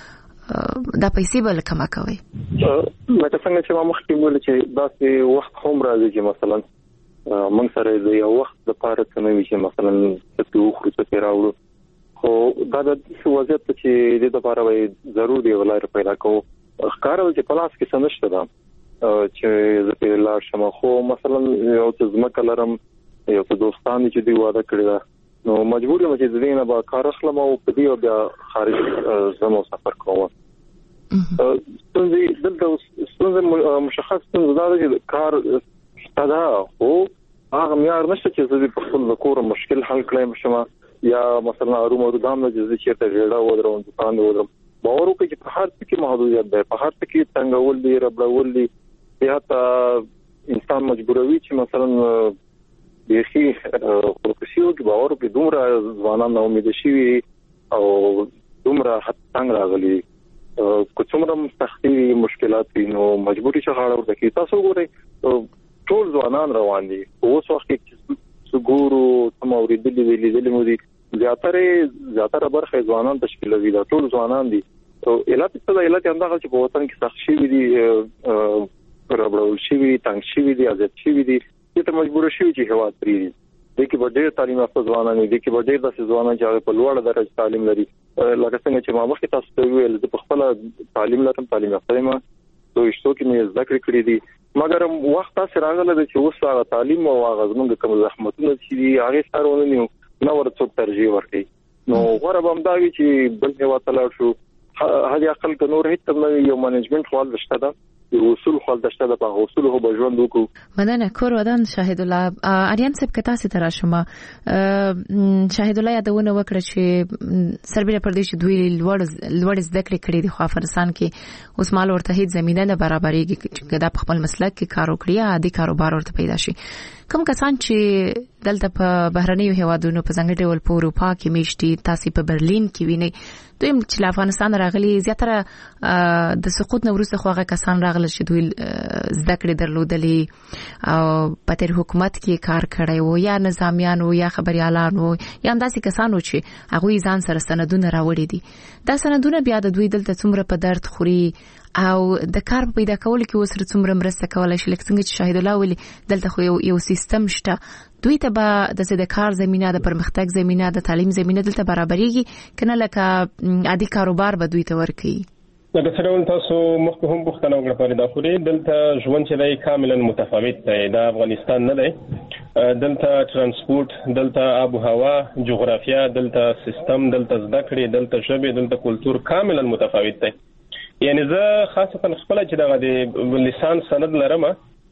Speaker 2: ده د پیسې بل کما کوي
Speaker 5: مته څنګه چې ما مخکې ویل چې داسې وخت هم راځي چې مثلا موږ سره د یو وخت لپاره څنګه چې مثلا څه خو څه راوړو خو دا د وضعیت چې د لپاره وي ضروري دی ولای پیدا کوو ښکارل چې پلاس کې سمشته ده چې زه په لار شم خو مثلا یو څه ځمکه لرم یو څه دوستان چې دی واده کړی ده نو مجبور یم چې زینه به کار اخلم او په دې بیا خارج زمو سفر کوم ستونزې دلته ستونزې مشخص ستونزې دا چې کار شته خو هغه معیار نشته چې زه په خپل کور مشکل حل کړم شمه یا مثلا ارومو دام نه چې چیرته ژړا ودرم دکان ودرم باور وکړي چې په هر څه کې محدودیت ده په هر څه کې څنګه ولدي ربړول دي بیا ته انسان مجبوروي چې مثلا بيخي پروفیسیو کې باور وکړي دومره ځوانان نو امید شي او دومره څنګه راغلي کوڅومره سختي مشکلات نو مجبوري شغاله ورته کی تاسو ګورئ ټول ځوانان روان دي اوس وخت کې څګورو تموریدلې ویلې مو دي زیاتره زیاتره برخه ځوانان تشکیلوي دا ټول ځوانان دي او علت څه د علت اندازه چې په وطن کې سخت شي دي پرابړول شي تنګ شي دي ازت شي دي ته مجبور شي چې هوا پری دي د کې بډې تعلیم یافته ځوانان دي کې بډې د ځوانان چې په لوړ درجه تعلیم لري لکه څنګه چې ما مخکې تاسو ته ویل د خپل تعلیم لرم تعلیم یافته ما دوی شتو کې مې ذکر کړی دي مګر وخت تاسو راغله چې اوس هغه تعلیم او هغه زموږ کوم زحمتونه چې هغه ستارونه نیو نو ورته ترجیح ورکړي نو غوړه بمداوي چې بل هوا تلاړ شو هغه عقل ک نور هیڅ تم یو مانجمنت خپل دشته ده اصول خپل دشته ده په اصول هو بجوند وکړو
Speaker 2: مننه کور ودان شاهد الله اریان صاحب کتا سي تر شمه شاهد الله یادونه وکړه چې سربېره پردیش دوی لوړ لوړ ذکر کړی دی خو افغانستان کې اوس مال ورته هیڅ زمينه نه برابرېږي چې دا په خپل مسلک کې کار وکړي عادي کاروبار ورته پیدا شي کوم کسان چې دلته په بهرنیو هیوادونو په ځنګړي ډول په اروپا کې میشتي تاسو په برلین کې وینئ دوی چې افغانستان راغلي زیاتره د سقوط نو وروسته خو هغه کسان راغلي چې دوی ذکر درلودلې او په تیر حکومت کې کار کړی وو یا نظامیان وو یا خبريالان وو یا انداسي کسان وو چې هغه ځان سره سندونه راوړي دي دا سندونه بیا د دوی دلته څومره په درد خوري او د کار پیدا کول کې وسره څومره مرسته کولای شي لکه څنګه چې شاهد الله ویلي دلته خو یو یو سیستم شته دوی ته به د څه د کار زمينه د پرمختګ زمينه د تعلیم زمينه دلته برابرېږي کنه لکه عادي کاروبار به دوی ته ورکړي
Speaker 4: دا څنګه تاسو مخکې هم پوښتنه وکړه پرې دا خوري دلته ژوند چې دی کاملا متفاوت دی د افغانستان نه دی دلته ترانسپورت دلته آب و هوا جغرافیا دلته سیستم دلته زده کړې دلته ژبه دلته کلچر کاملا متفاوت دی یعنی زه خاصه خپل چې دغه د لیسانس سند لرم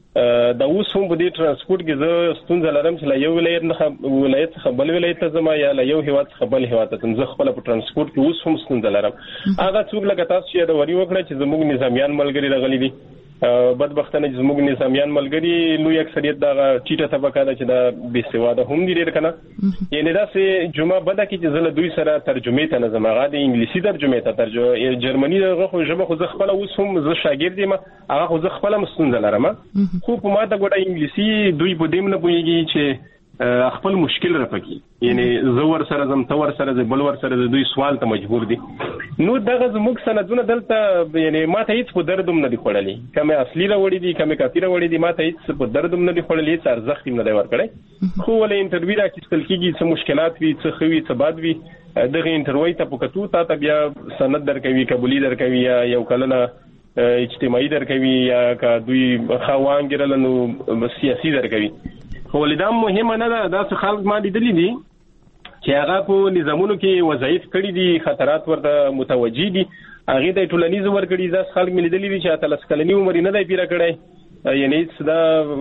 Speaker 4: دا اوس هم په دې ترانسپورت کې زه ستونزه لرم چې لا یو ولایت نه ولایت څخه بل ولایت ته زما یا لا یو هیواد څخه بل هیواد ته زه خپل په ترانسپورت کې اوس هم ستونزه لرم هغه څوک لکه تاسو چې دا وری وکړه چې زموږ نظامیان ملګری راغلي دي بدبختانه زموږ نظامیان ملګری لوی اکثریت دا ټیټه طبقه ده چې دا بي سواده هم دي ډیر کنه یعنی دا سه جمعه بده کې چې زله دوی سره ترجمه ته نه زمغه د انګلیسي ترجمه ته ترجمه جرمني دغه خو ژبه خو خپل اوس هم زه شاګرد یم هغه خو زه خپل مستند لرم خو په ماده ګوډه انګلیسي دوی په دې نه پوهیږي چې خپل مشکل راپکې یعنی زور سره زم تور سره بل ور سره دوی سوال ته مجبور دي نو دغه زموږ سندونه دلته یعنی ماته هیڅ په دردوم نه دي خړلې کومه اصلي راوړې دي کومه کثیره وړې دي ماته هیڅ په دردوم نه دي خړلې څه ارزښت نه دی ورکړی خو ولې انټرویو راکېستل کېږي څه مشکلات وي څه خوي څه بد وي دغه انټرویو ته پکتو تا بیا سند درکوي قبولي درکوي یا یو کلنه اجتماعي درکوي یا کا دوی خواانګرل نو سیاسي درکوي خو لیدام مهمه نه ده دا څه خلک ما لیدلې دي چې هغه په نظامونو کې وظایف کړی دي خطرات ورته متوجي دي هغه د ټولنیز ورګړي ځس خلک مې لیدلې دي چې اتلس کلنی عمر نه دی پیرا کړی یعنی دا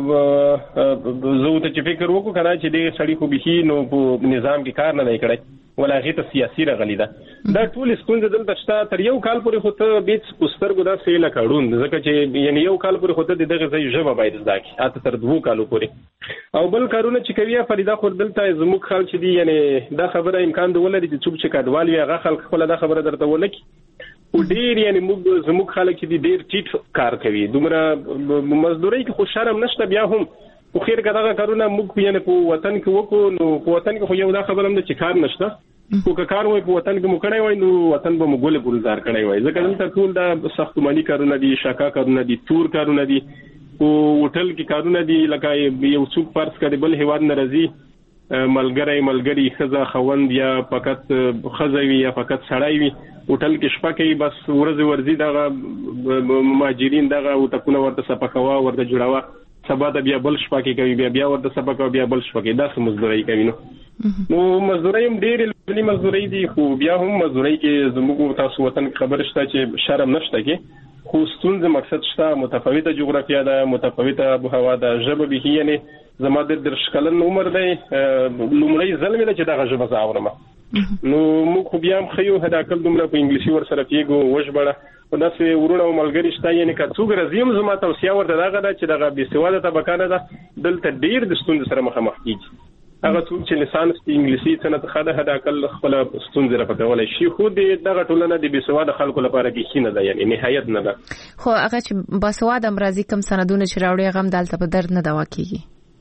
Speaker 4: زه ته چې فکر وکړم کنه چې د سړی خو به نو په نظام کې کار نه دی کړی ولا هغه ته سیاسي راغلی ده دا ټول ستونزې دلته شته تر یو کال پورې خو ته بیت پوسترګو دا سیل کړون ځکه چې یعنی یو کال پورې خو ته دغه ځای ژبه باید زده کی اته تر دوه کالو پورې او بل کارونه چې کوي فریدا خور دلته زموږ خلک چې دي یعنی دا خبره امکان دی ولري چې څوک چې کډوال وي هغه خلک خپل دا خبره درته ولکي او ډیر یعنی موږ زموږ خلک چې ډیر ټیټ کار کوي دومره مزدوري کې خو شرم نشته بیا هم خو خیر کداغه کارونه موږ یعنی په وطن کې وکړو نو په وطن کې خو یو دا خبره هم چې کار نشته خو که کار وای په وطن کې مو کړی وای نو وطن به مو ګل ګلزار کړی وای ځکه دلته ټول دا ساختماني کارونه دي شاکا کارونه دي تور کارونه دي او هوټل کې کارونه دي لکه یو څوک فرض کړي بل هیواد ناراضي ملګری ملګری خزه خوند یا فقط خزوي یا فقط سړی وي هوټل کې شپه کوي بس ورځ ورځي دغه مهاجرین دغه او تکونه ورته صفقوا ورته جوړاوه سبا د بیا بل شپه کې کوي بیا بیا ورته صفقوا بیا بل شپه کې دا څه مزدوري کوي نو نو مزدوري هم ډېر لوی مزدوري دي خو بیا هم مزدوري کې زموږ تاسو وطن خبر شته چې شرم نشته کې خو ستونزه مقصد شته متفاوته جغرافیا ده متفاوته آب و هوا ده ژبه به یعنی زما د درشکلن عمر دی لومړی ځل مې چې دغه ژبه زاورم نو موږ خو بیا هم خيو هدا کل دومره په انګلیسي ور سره پیګو وښبړه په داسې ورونه او ملګری شته یعنی که څوک راځي زما توصیه ورته دغه ده چې دغه بي سواده طبقه نه ده دلته ډیر د ستونزې سره مخامخ کیږي هغه څوک چې لسانس د انګلیسي څخه ته خاله هدا کل خپل ستونزې را پټولای شي خو دغه ټولنه د بسواده خلکو لپاره کې خینه ده یعنی نهایت نه ده
Speaker 2: خو هغه چې بسواده امراضي کم سندونه چې راوړي غم دالته په درد نه دوا کیږي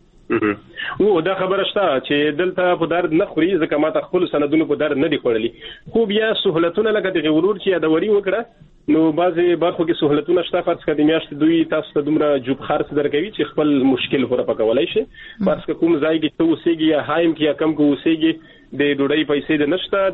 Speaker 4: او دا خبره شته چې دلته په درد نه خوري ځکه ما ته خپل سندونه په درد نه دي خوړلي خو بیا سہولتونه لکه د غورور چې دا وری وکړه نو بعضي برخو کې سہولتونه شته فرض کړئ میاشت دوی تاسو ته دومره جوب خرڅ درکوي چې خپل مشکل پوره پکولای شي فرض کړئ کوم ځای کې ته اوسېږي یا هایم کې کم کو اوسېږي د ډوډۍ پیسې د نشته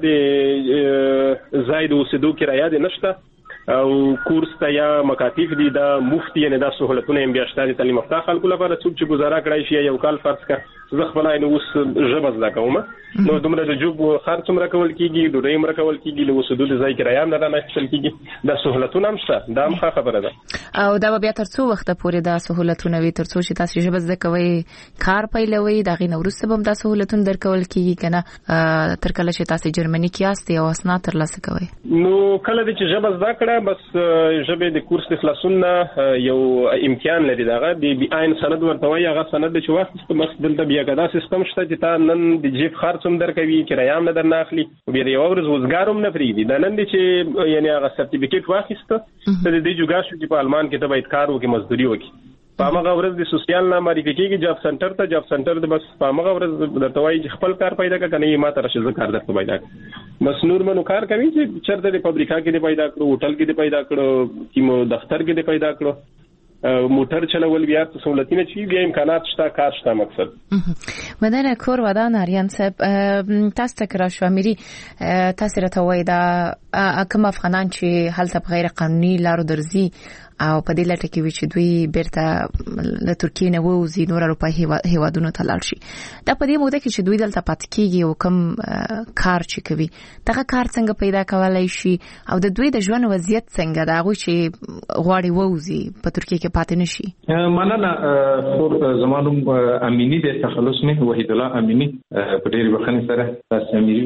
Speaker 4: د زائد اوسېدو کرایه د نشته او کورس ته یا مکاتب دي دا مفتی نه دا سہولتونه هم بیا شته تعلیم یافته خلکو لپاره څوک چې گزاره کړی شي یو کال فرض کړه زه خپل نه اوس ژبه زده کوم نو دومره د جوب خرڅ هم راکول کیږي ډوډۍ هم راکول کیږي له اوسېدو د ځای کرایه هم نه اخیستل کیږي دا سہولتونه هم شته دا هم خبره ده
Speaker 2: او دا بیا تر څو وخت پورې دا سہولتونه وي تر څو چې تاسو ژبه زده کوئ کار پیلوي دا غي نورسته به دا سہولتونه درکول کیږي کنه تر کله چې تاسو جرمني کې یاست او اسناد ترلاسه کوئ
Speaker 4: نو کله چې ژبه زده کړه بس ژبه د کورس د خلاصون یو امتحان لري داغه د بي آین سند ورته وایي هغه سند چې وخت مخ دلته بیا کدا سیستم شته چې تا نن د جیب خرڅ هم درکوي کرایه هم نه درناخلي بیا یو ورځ وزګار هم نه فریدي دا نن چې یعنی هغه سرټیفیکټ واخیسته د دې جوګا شو چې په المان کې ته باید کار وکړي مزدوري وکړي په هغه ورځ د سوسیال نه معرفي کیږي جاب سنټر ته جاب سنټر د بس په هغه ورځ درته وایي خپل کار پیدا کړه کنه ما ته راشه زه کار درته پیدا بس نور منو کار کوي چې چرته د فابریکا کې دی پیدا کړو هوټل کې دی پیدا کړو کیمو دفتر کې دی پیدا کړو موټر چلول بیا سہولتونه چې بیا امکانات شته کار شته مقصد
Speaker 2: مدن کور ودان اریان صاحب تاسو ته را شو اميري تاسو راته وای دا کوم افغانان چې هلته غیر قانوني لارو درځي او په دې لټه کې چې دوی بیرته له ترکیه نه ووزي نور اروپایي هیوادونو ته لاړ شي دا په دې موده کې چې دوی دلته پات کیږي او کوم کار چې کوي دغه کار څنګه پیدا کولای شي او د دوی د ژوند وضعیت څنګه دا غوي چې غواړي ووزي په ترکیه کې پاتې نشي
Speaker 6: مننه خور زمانوم امینی د تخلص مه وحید الله امینی په ډېر وخت سره تاسو امینی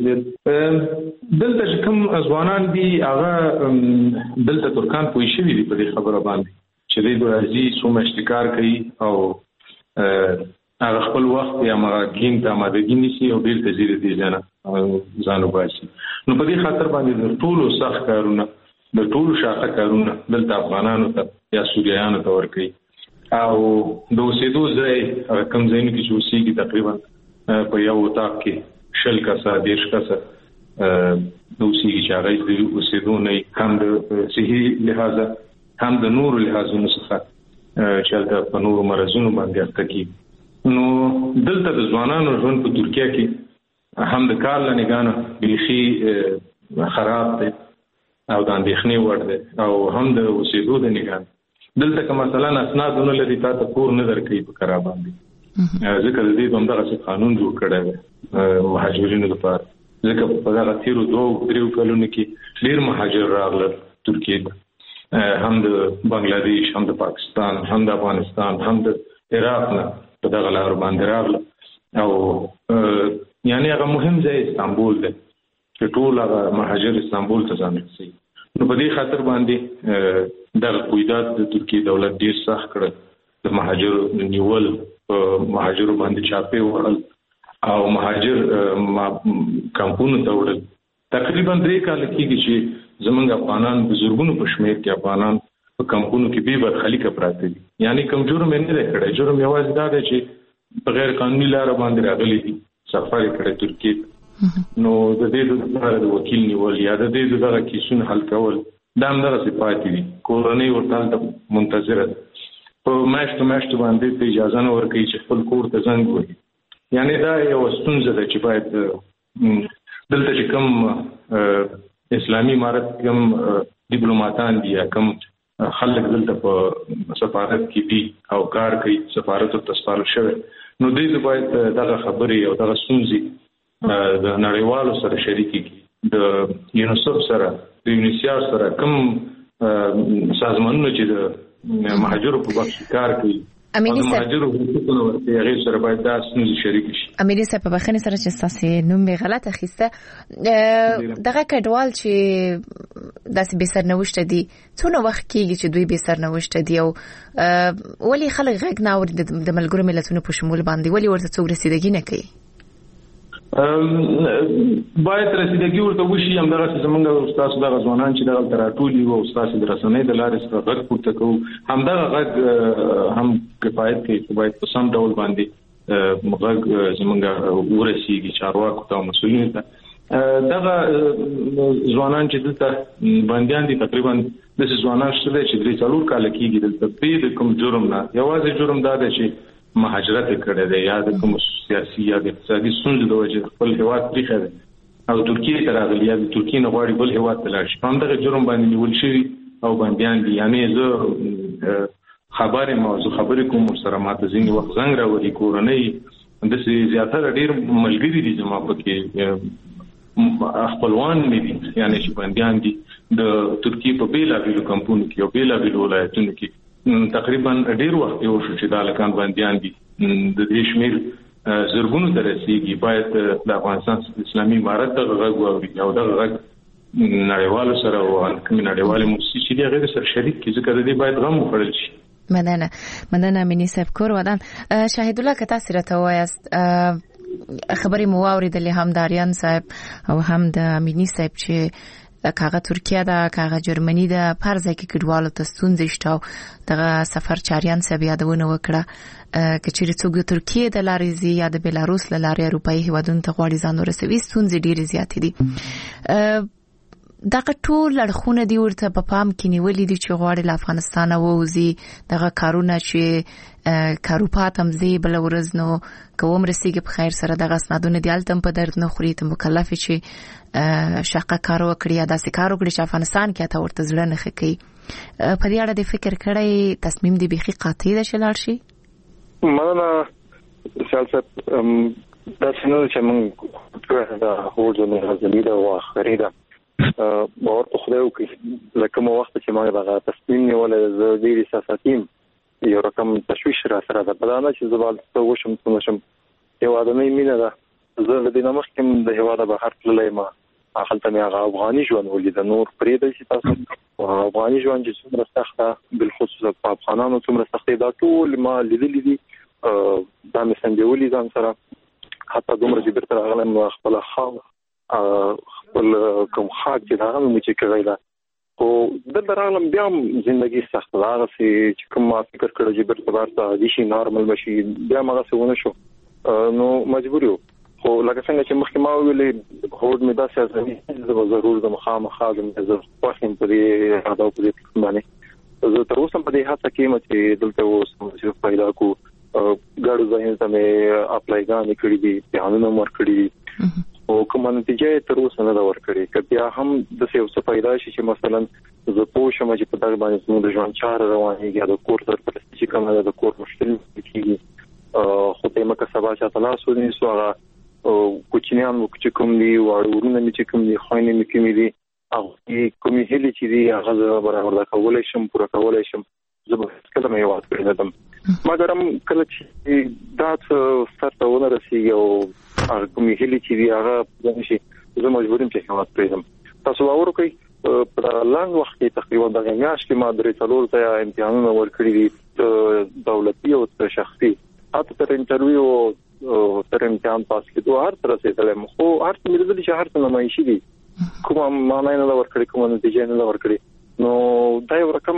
Speaker 6: دلته کوم ځوانان دي هغه دلته ترکان پوي شي دي په دې خبره باندې چې دوی د ازي سوم اشتکار کوي او هغه خپل وخت یا ماګین ته ماده نشي او ډیر تزیر دي ځنه ځانو باسي نو په دې خاطر باندې د ټولو سخت کارونه د ټولو شاخه کارونه دلته افغانانو ته یا سوریانو ته ورکي او د اوسېدو ځای کم ځای کې چې اوسېږي تقریبا په یو وطاق کې شل کسه دیش کسه د اوسېږي چې هغه د اوسېدو نه هم د صحي لحاظه هم د نور لحاظونو څخه چې د نور مرزونو باندې اخته کی نو دلته د ځوانانو ژوند په ترکیه کې هم د کار لنګانه بيخي خراب دي او د اندېښنې وړ دي او هم د اوسېدو د نګان دلته کوم مثلا اسنادونه لري تاسو کور نه درکې په کرا باندې ځکه د دې دغه قانون جوړ کړی دی مهاجرینو لپاره ځکه په هغه تیرو دوه دریو کلونو کې ډیر مهاجر راغلل ترکیه ته هم د بنگلاديش هم د پاکستان هم د افغانستان هم د عراق نه په دغه لار باندې راغله او یعنی هغه مهم ځای استانبول دی چې ټول هغه مهاجر استانبول ته ځان رسي نو په دې خاطر باندې دغه قیادت د ترکیه دولت ډیر سخت کړ د مهاجر نیول مهاجر باندې چاپه وړل او مهاجر کمپونو ته وړل تقریبا درې کال کېږي چې زمونږ افغانان د زورګونو په شمېر کې افغانان په کمپونو کې به برخلیک پراته دي یعنی کم جرم نه لري کړی جرم یوازې دا دی چې بغیر قانوني لار باندې راغلي دي سفر کړی ترکیه نو د دې لپاره د وکیل نیول یا د دې دغه کیسونه حل کول دا هم دغه صفات دي کورنۍ ورته منتظره په ماشته ماشته باندې ته اجازه نه ورکړي چې خپل کور ته زنګ وي یعنی دا یو ستونزه ده چې باید دلته چې کوم اسلامي امارت کوم ډیپلوماټان دي یا کوم خلک دلته په سفارت کې دي او کار کوي سفارت ته سپارل شوی نو دوی باید دغه خبرې او دغه ستونزې د نړیوالو سره شریکي کړي د یونیسف سره د یونیسیار سره کوم سازمانونه چې د مهاجرو په بخش کار کوي
Speaker 2: اميري
Speaker 6: صاحب مهاجرو حقوقونه ورته هغه سره باید دا ستونزې شریک شي
Speaker 2: اميري صاحب په بخښنې سره چې تاسو نوم به غلط اخیسته دغه کډوال چې داسې به سرنوشت دي څونه وخت کېږي چې دوی به سرنوشت دي او ولی خلک غږ نه اوري د ملګرو ملتونو په شمول باندې ولی ورته څوک رسیدګي نه کوي
Speaker 6: باید رسیدګي ورته وشي. همدغه زمونږ استاد دغه ځوانان چې دغه تراټولي او استاد د رسنۍ د لارې سره غږ پورته کوو، همدغه غږ هم کفایت کوي چې باید په سم ډول باندې غږ زمونږ ورسیږي چارواکو ته او مسؤلینو ته. دغه ځوانان چې دلته بنديان دي تقریبا د ځوانان شته چې درې څلور کال کېږي دلته په کوم جرم نه، یوازې جرم دا دی چې مهاجرت کړی دی یا د کوم سیاسي یا د اقتصادي ستونزو د وجې خپل هیواد پرېښی دی او ترکیې ته راغلي یا د ترکیې نه غواړي بل هیواد ته لاړ شي. په همدغه جرم باندې نیول شوي او بندیان دي. یعنې زه خبر یم او زه خبرې کوم ورسره ماته ځینې وخت زنګ راوړي کورنۍ، داسې زیاتره ډېر ملګري دي زما پکې خپلوان مې دي، یعنې چې بندیان دي د ترکیې په بېلابېلو کمپونو کې او بېلابېلو ولایتونو کې. تقریبا ډېر وخت یې وشو چې دا هلکان بندیان دي، د دې شمېر زرګونو ته رسېږي. باید د افغانستان اسلامي امارت دغه غږ واوري او دغه غږ نړیوالو سره او کومې نړیوالې موسسې چې دي هغې سره شریک کړي، ځکه د دې باید غم وخوړل شي.
Speaker 2: مننه مننه مینی صاحب کور ودان. شاهد الله که تاسو راته وایاست خبرې مو واوریدلې هم د آریان صاحب او هم د مینی صاحب چې کاغه ترکیه ده کاغه جرمني ده پر ځای کې کډوالو ته ستونزې شته. دغه سفر چاریان صاحب یادونه وکړه چې چیرې څوک د ترکیې د لارې ځي یا د بلاروس له لارې اروپایي هیوادونو ته غواړي ځان ورسوي، ستونزې ډېرې زیاتې دي. دغه ټول اړخونه دي ورته په پام کې نیولې دي چې غواړي له افغانستانه ووځي. دغه کارونه چې کاروپا ته هم ځي بله ورځ نو که ومرسېږي په خیر سره دغه اسنادونه دي هلته هم په درد نه خوري. ته مکلف یې چې شاقه کار وکړي یا داسې کار وکړي چې افغانستان کې ته ورته زړه نه ښه کوي. په دې اړه دې فکر کړی تصمیم دې بیخي قاطع ده چې لاړ شي؟
Speaker 5: مننه شال صاحب. داسې نه چې موږ د هوډ نه راځي دا واخري ده باور په خدای وکړي. لکه مو وخت چې ما دغه تصمیم نیولې زه ډېر احساساتي یو رقم تشویش را سره ده. په دا نه چې زه باید څه وشم څه نشم، هېوادنۍ مینه ده. زه له دې نه مخکې د هېواده بهر تللی یم، هلته مې هغه افغاني ژوند ولیده. نور پرېږدئ چې تاسو افغاني ژوند چې څومره سخت ده، بالخصوص په افغانانو څومره سخت دی، دا ټول ما لیدلي دي، دا مې سنجولي ځان سره. حتی دومره چې بېرته راغلم خپله خاوره خپل کوم خاک چې هغه مې چې کړی ده، خو دلته راغلم بیا هم زندګي سخته ده. هغسې چې کوم ما فکر کړی چې بیرته بهر ته عادي شي، نارمل به شي، بیا هم هغسې ونه شو. نو مجبور یو. خو لکه څنګه چې مخکې ما وویلې هوډ مې داسې ازمي زه به ضرور د مخامخا ځم، زه خوښ یم په دې اراده او په دې فکر باندې. زه تر اوسه په دې هڅه کې یم چې دلته اوسم، چې پیدا کړو. ګاډو ځایونو ته مې اپلایګانې کړي دي، امتحانونه مې ورکړي دي، او کومه نتیجه تر اوسه نه ده ورکړې. که بیا هم داسې یو څه پیدا شي چې مثلا زه پوه شم چې په دغه باندې زموږ د ژوند چاره روانېږي یا د کور سرپرستي چې کومه ده د کور مشکل کېږي، خو ته یې مکه سبا چاته لاس ونیسو، هغه کوچنیان مو چې کوم دي، واړه ورونه مې چې کوم دي، خویندې مې کومې دي، هغوی کومې هیلې چې دي هغه زه برابر کولی شم، پوره کولی شم. زه به هېڅکله مې هېواد پرېږدم، مګر هم کله چې دا څه سر ته ونه رسېږي او هغه کومې هیلې چې دي هغه پوره نه شي، زه مجبور یم چې هېواد پرېږدم. تاسو باور وکړئ په دغه لنډ وخت کې تقریبا دغه میاشت کې ما درې څلور ځایه امتحانونه ورکړي دي، دولتي او شخصي، حتی تر انټرویو او تر امتحان پاس کېدو هر څه رسېدلی یم. خو هر څه مې لیدلي چې هر څه نمایشي دي، کومه معنی نه ده ورکړې، کومه نتیجه نه ده ورکړې. نو دا یو رقم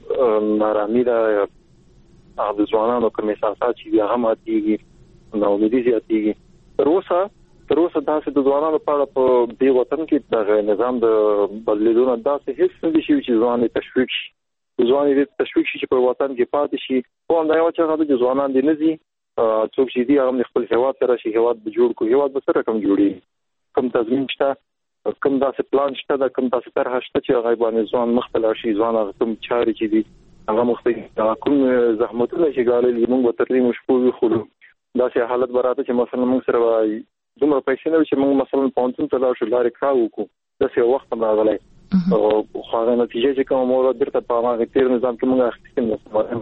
Speaker 5: نارامي ده. هغه د ځوانانو کوم احساسات چې دي هغه ماتېږي، ناامیدي زیاتېږي. تر اوسه تر اوسه داسې د ځوانانو په اړه په دې وطن کې دغه نظام د بدلېدو نه داسې هېڅ نه دي شوي چې ځوان یې تشویق شي، ځوان یې تشویق شي چې په وطن کې پاتې شي. خو همدا یوه چغه ده چې ځوانان دې نه ځي، څوک چې دي هغه هم خپل هېواد ته راشي، هېواد به جوړ کړو. هېواد به څه رقم جوړېږي، کوم تضمین شته، کوم داسې پلان شته ده، کوم داسې طرحه شته چې هغه باندې ځوان مخ ته لاړ شي، ځوان هغه کوم چارې چې دي هغه مخ ته، کوم زحمتونه چې ګاللي موږ به تر دې مو شپو وخورو. داسې حالت به راته چې مثلا موږ سره به دومره پیسې نه وي چې موږ مثلا پوهنتون ته لاړ شو، لارې کار وکړو. داسې یو وخت هم راغلی، خو هغه نتیجه چې کومه موږ بېرته په هغه تېر نظام کې موږ اخیستې نه،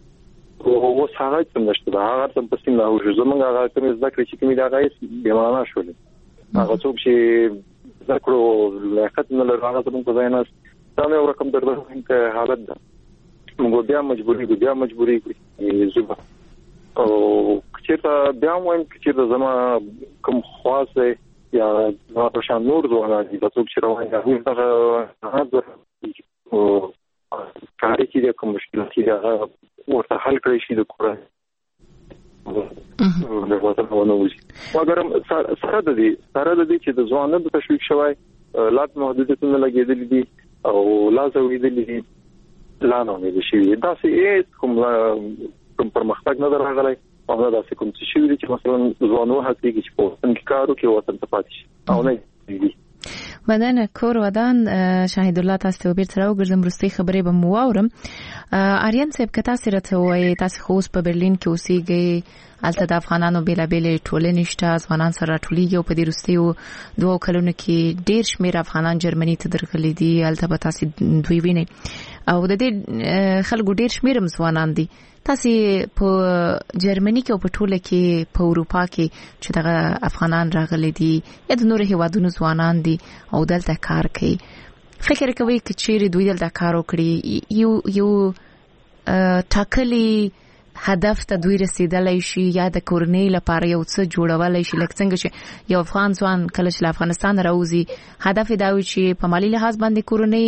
Speaker 5: اوس هغه څه نشته ده، هغه څه په سیم لاهو شو. زموږ هغه کومې زده کړې چې کومې دي هغه هېڅ بېمعنا شولې. هغه څوک چې زده کړو لیاقت نه لري هغه زموږ په ځای ناست. دا یو رقم دردونکی حالت ده. موږ بیا مجبورېږو بیا مجبورېږو ژبه، او که چېرته ورته بیا وایم چې زما کوم خاصه یا نو په شان نور ځوانان دي تاسو چې روان دي هغه هغه او کاری چې کوم مشکلات دي هغه ورته حل کړی شي د کور نو وته نو وځي مګر سره د دې سره د دې چې د ځوانانو د تشویق شوی لات محدودیتونه لګېدلې دي او لازم ویلې دي لا نه ویل شي دا سه کوم کوم پرمختګ نه راغلی او دا سه کوم څه شي چې مثلا ځوانو هڅې چې په څنګه کارو کې وطن ته پاتې شي او نه دي
Speaker 2: مدن کور ودان شاهد الله تاسو ته بیرته راوګرځم وروستي خبرې به مو واورم اریان صاحب کتا سره ته وای تاسو خو په برلین کې اوسېږئ الته د افغانانو بیلابېلې ټولنې شته ځوانان سره ټولېږي او په دې وروستیو دوه کلونو کې ډېر شمېر افغانان جرمني ته درغلي دي الته به تاسو دوی وینئ او د دې خلکو ډېر شمېر هم ځوانان دي تاسو په جرمني کې او په ټوله کې په اروپا کې چې دغه افغانان راغلي دي یا د نورو هیوادونو ځوانان دي او دلته کار کوي فکر کوي چې چیرې دوی دلته کار وکړي یو یو ټاکلي هدف ته دوی رسیدلای شي یا د کورنۍ لپاره یو څه جوړولای شي لکه څنګه چې یو افغان ځوان کله چې افغانستان راوځي هدف دا وي چې په مالی لحاظ باندې کورنۍ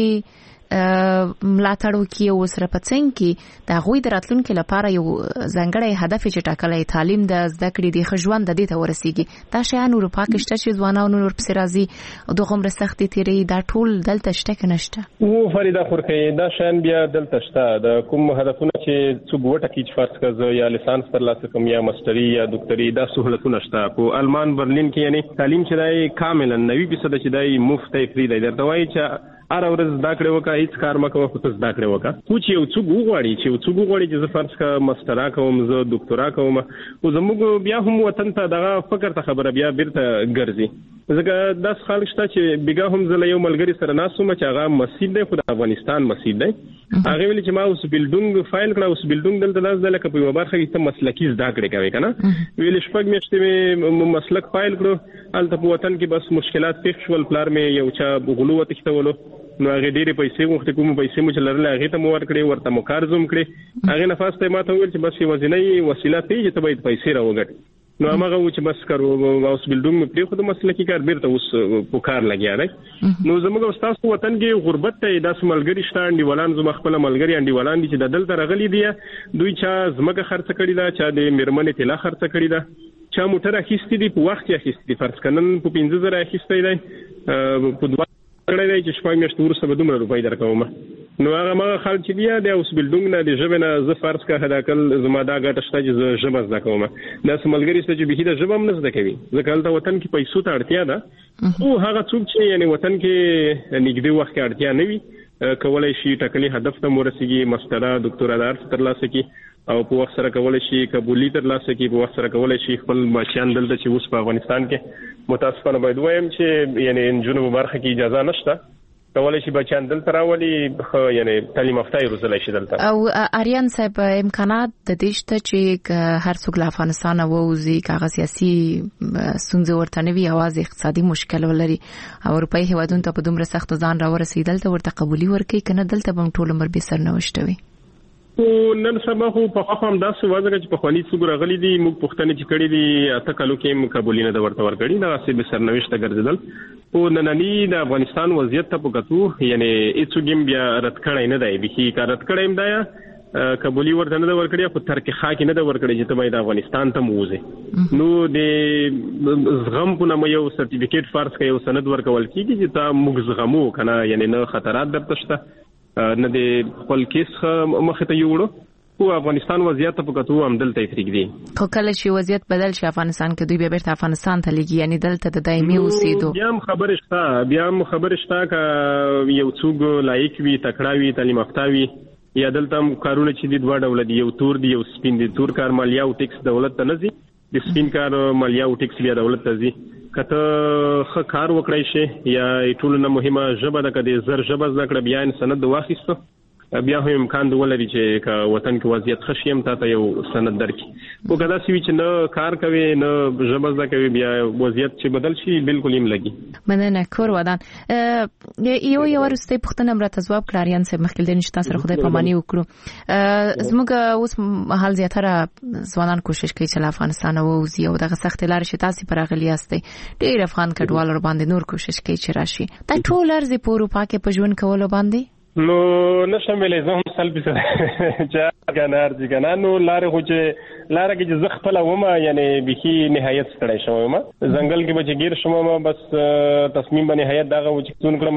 Speaker 2: ملاتړ وکړي او سره پڅنګ کې د غوي دراتلونکو لپاره یو ځانګړی هدف چې ټاکلای تعلیم د زده کړې د خجوان د دې ته ورسیږي دا شیان اروپا کې شته چې ځوانانو نور پسې راځي او دغه عمر سختي تیری دا ټول دلته شته کنه شته
Speaker 4: او فریدا خورکې دا شان بیا دلته شته د کوم هدفونه چې څوک وټه کې فرض کړه یا لیسانس تر لاسه کوم یا ماستری یا ډاکټري دا سہولتونه شته په آلمان برلین کې یعنی تعلیم چې دای کاملا نوي فیصد چې دای مفت فری دی درته وایي چې ار ورځ زده کړې وکړه هیڅ کار مکو خو زده کړې وکړه خو چې یو څوک وغواړي چې یو څوک وغواړي چې زه فرض کا ماسترا کوم زه ډاکټرا کوم او زموږ بیا هم وطن ته دغه فکر ته خبره بیا بیرته ګرځي ځکه داس خلک شته چې بیګه هم زله یو ملګری سره ناسوم چې هغه مسجد دی خو د افغانستان مسجد دی هغه ویل چې ما اوس بلډینګ فایل کړه اوس بلډینګ دلته داس د لکه په یو برخه کې مسلکی زده کړې کوي کنه ویل شپږ میاشتې مسلک فایل کړو الته په وطن کې بس مشکلات پیښ شول پلار مې یو چا غلو وتښتولو نو هغه ډېرې پیسې وخت کوم پیسې مو چلرل هغه ته مو ورکړې ورته مو کار زوم کړې هغه نفاس ته ماته ویل چې بس یو ځینې وسیله ته چې ته باید پیسې راوګټې نو هغه و چې بس کارو اوس بلډینګ مې پرې خو د مسلکی کار بیرته اوس په کار لګیا دی نو زموږ استاد په وطن کې غربت ته داس ملګری شته انډي ولان زما خپل ملګری انډي ولان دي چې د دلته راغلي دي دوی چا زمګه خرڅ کړی دا چا د میرمنې تلا خرڅ کړی دا چا موټر اخیستې دي په وخت کې اخیستې فرض کنن په پنځه زره اخیستې دی په دوه کړی دی چې شپږ میاشتې وروسته به دومره روپۍ درکوم نو هغه ما خلک چې دی د اوس بلډینګ نه د ژبې نه زه فرض کا هدا کل زما دا ګټه شته چې زه ژبه زده کوم دا سملګری چې به د ژبه هم نه زده کوي ځکه هلته وطن کې پیسو ته اړتیا ده او هغه څوک چې یعنی وطن کې نږدې وخت کې اړتیا نه وي کولای شي ټاکلي هدف ته ورسیږي ماسترا ډاکټرا دار ترلاسه کی او په وخت سره کولای شي قبولي ترلاسه کی په وخت سره کولای شي خپل بچیان دلته چې اوس په افغانستان کې متاسفانه باید وایم چې یعنی جنوب برخه کې اجازه نشته کولای شي بچیان دلته راولي یعنی تعلیم یافته روزلای شي دلته
Speaker 2: او اریان صاحب امکانات د دې شته چې هر څوک له افغانستان ووزي کاغذ سیاسي ستونزې ورته نه وي اواز اقتصادي مشکل ولري او اروپאי هیوادونو ته په دومره سخت ځان راورسېدل دلته ورته قبولي ورکړي کنه دلته به ټول عمر به سرنوشت وي
Speaker 4: او نن سبا خو په خپل هم داسې وځي چې په خواني څوګ راغلي دي موږ پښتنې چې کړي دي اته کلو کې مقابله نه د ورته ورکړي دا چې به سرنوشت ګرځیدل او نننی د افغانستان وضعیت ته پکاتو یعنی هیڅوګم بیا رد کړای نه دی به کی رد کړایم دا قبولي ورته نه ورکړي په ترکه خا کې نه د ورکړي چې ته باید افغانستان ته موزه نو د زغم په نامه یو سرټیفیکیټ فرض کوي او سند ورکول کیږي چې تا موږ زغمو کنه یعنی نه خطرات درته شته نه د خپل کیس مخه ته یوړو او افغانستان وضعیت په کتو هم دلته فریګ
Speaker 2: خو کله چې وضعیت بدل شي افغانستان کې دوی به بیرته افغانستان ته لګي یعنی دلته د دایمي اوسېدو
Speaker 4: بیا هم خبر شته بیا هم خبر شته ک یو څوک لایق وي تکړه وي تعلیم یافته وي یا دلته کارونه چې د دوه ډول دي یو تور دی یو سپین دی تور کار مالیه او ټیکس دولت ته نه ځي د سپین کار مالیه او ټیکس بیا دولت ته ځي کته خ کار وکړای شي یا ټول نه مهمه ژبه د کدي زر ژبه زکړه بیا سند واخیستو بیا هم امکان دی ولري چې وطن کې وضعیت خشیم ته یو سند درکې او کدا سی چې نه کار کوي نه ژبه کوي بیا وضعیت چې بدل شي بالکل هم لګي.
Speaker 2: مننه کور ودان یو یو ورسته پښتنه مرته جواب کلاریان سه مخکې د نشتا سره خدای پاماني وکړو. زموږ اوس محل زیاتره ځوانان کوشش کوي چې افغانستان ووزي او دغه سخت لار شي تاسو پر غلي استي ډېر افغان کډوال ور باندې نور کوشش کوي چې راشي. دا ټول ارزي په اروپا کې په ژوند کولو باندې
Speaker 4: نو نشم ویلې زه هم سلبي سره چې ګنار دي ګنا نو لار خو چې لار کې چې زخ په لومه یعنی بخي نهایت ستړی شوم ځنګل کې به گیر شوم بس تصمیم به نهایت دغه و چې تون کړم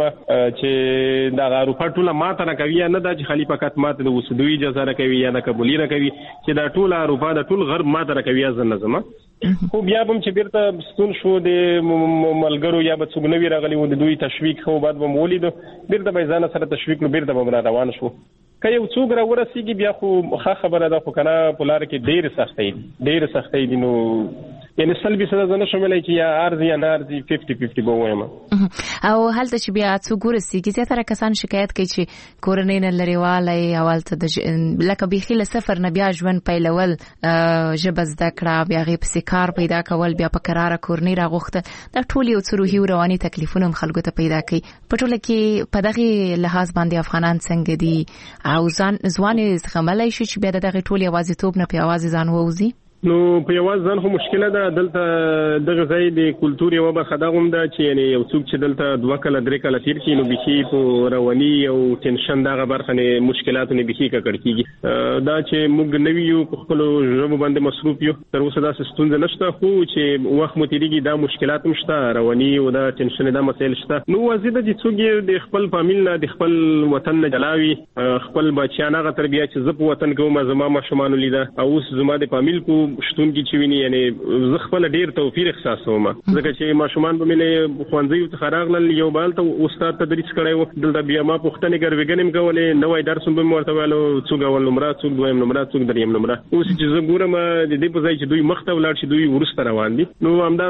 Speaker 4: چې دا اروپا ټوله ماته نه کوي نه د خلیفہ فقط ماته د وسدوی اجازه را کوي یا د قبولی را کوي چې دا ټول اروپا د ټول غرب ماته را کوي ځنه زما خو بیا هم چې بیرته ستون شو د ملګرو یا به څنګه نوی راغلی و د دوی تشویق خو بعد به مولید بیرته به ځان سره تشویق نو بیرته به روان شو. که یو څوک را ورسیږي بیا خو ښه خبره ده خو کنه په لار کې ډېر سختۍ ډېر سختۍ دي نو یعنی سلبي سره زنه شاملای چې یا ارزي یا نارزي پنځه پنځه به وایم.
Speaker 2: او هلته چې بیا څوک ورسیږي زیاتره کسان شکایت کوي چې کورنۍ نه لريواله او هلته د لکه بيخي له سفر نه بیا ژوند پیلول ژبه زده کړه بیا غي په کار پیدا کول بیا په قرار کورنۍ راغوخته دا ټول یو څه روحي او رواني تکلیفونه خلکو ته پیدا کوي. په ټوله کې په دغه لحاظ باندې افغانان څنګه دي او ځان ځواني زغملای شي چې بیا دغه ټول یوازیتوب نه په आवाज ځان ووزي.
Speaker 4: نو په یواز ځان خو مشکله ده دلته دغه ځای د کلچر یو برخه دا هم ده چې یعنی یو څوک چې دلته دوه کله درې کله تیر شي نو بخي په رواني او ټینشن دغه برخه نه مشکلاتونه بخي کا کړ کیږي دا چې موږ نوی یو په خپل ژوند باندې مصروف یو تر اوسه دا ستونزه نشته خو چې وخت مو تیریږي دا مشکلات هم شته رواني او دا ټینشن دا مسایل شته. نو وزیده چې څوک د خپل فامیل نه د خپل وطن نه جلاوي خپل بچیان هغه تربیه چې زپ وطن کوم زما ماشومان لیدا او اوس زما د فامیل کو شتون کې چې ویني یعنی زه خپل ډیر توفیر احساسوم ځکه چې ماشومان به مې خوانځي ته خراغل یو بال ته استاد تدریس کړی و دلته بیا ما پوښتنه ګرځګنیم کولې نوې درس هم ورته والو څوک اول نمبر څوک دویم نمبر څوک دریم نمبر اوس چې زه ګورم د دې په ځای چې دوی مخته ولاړ شي دوی ورسته روان دي. نو همدا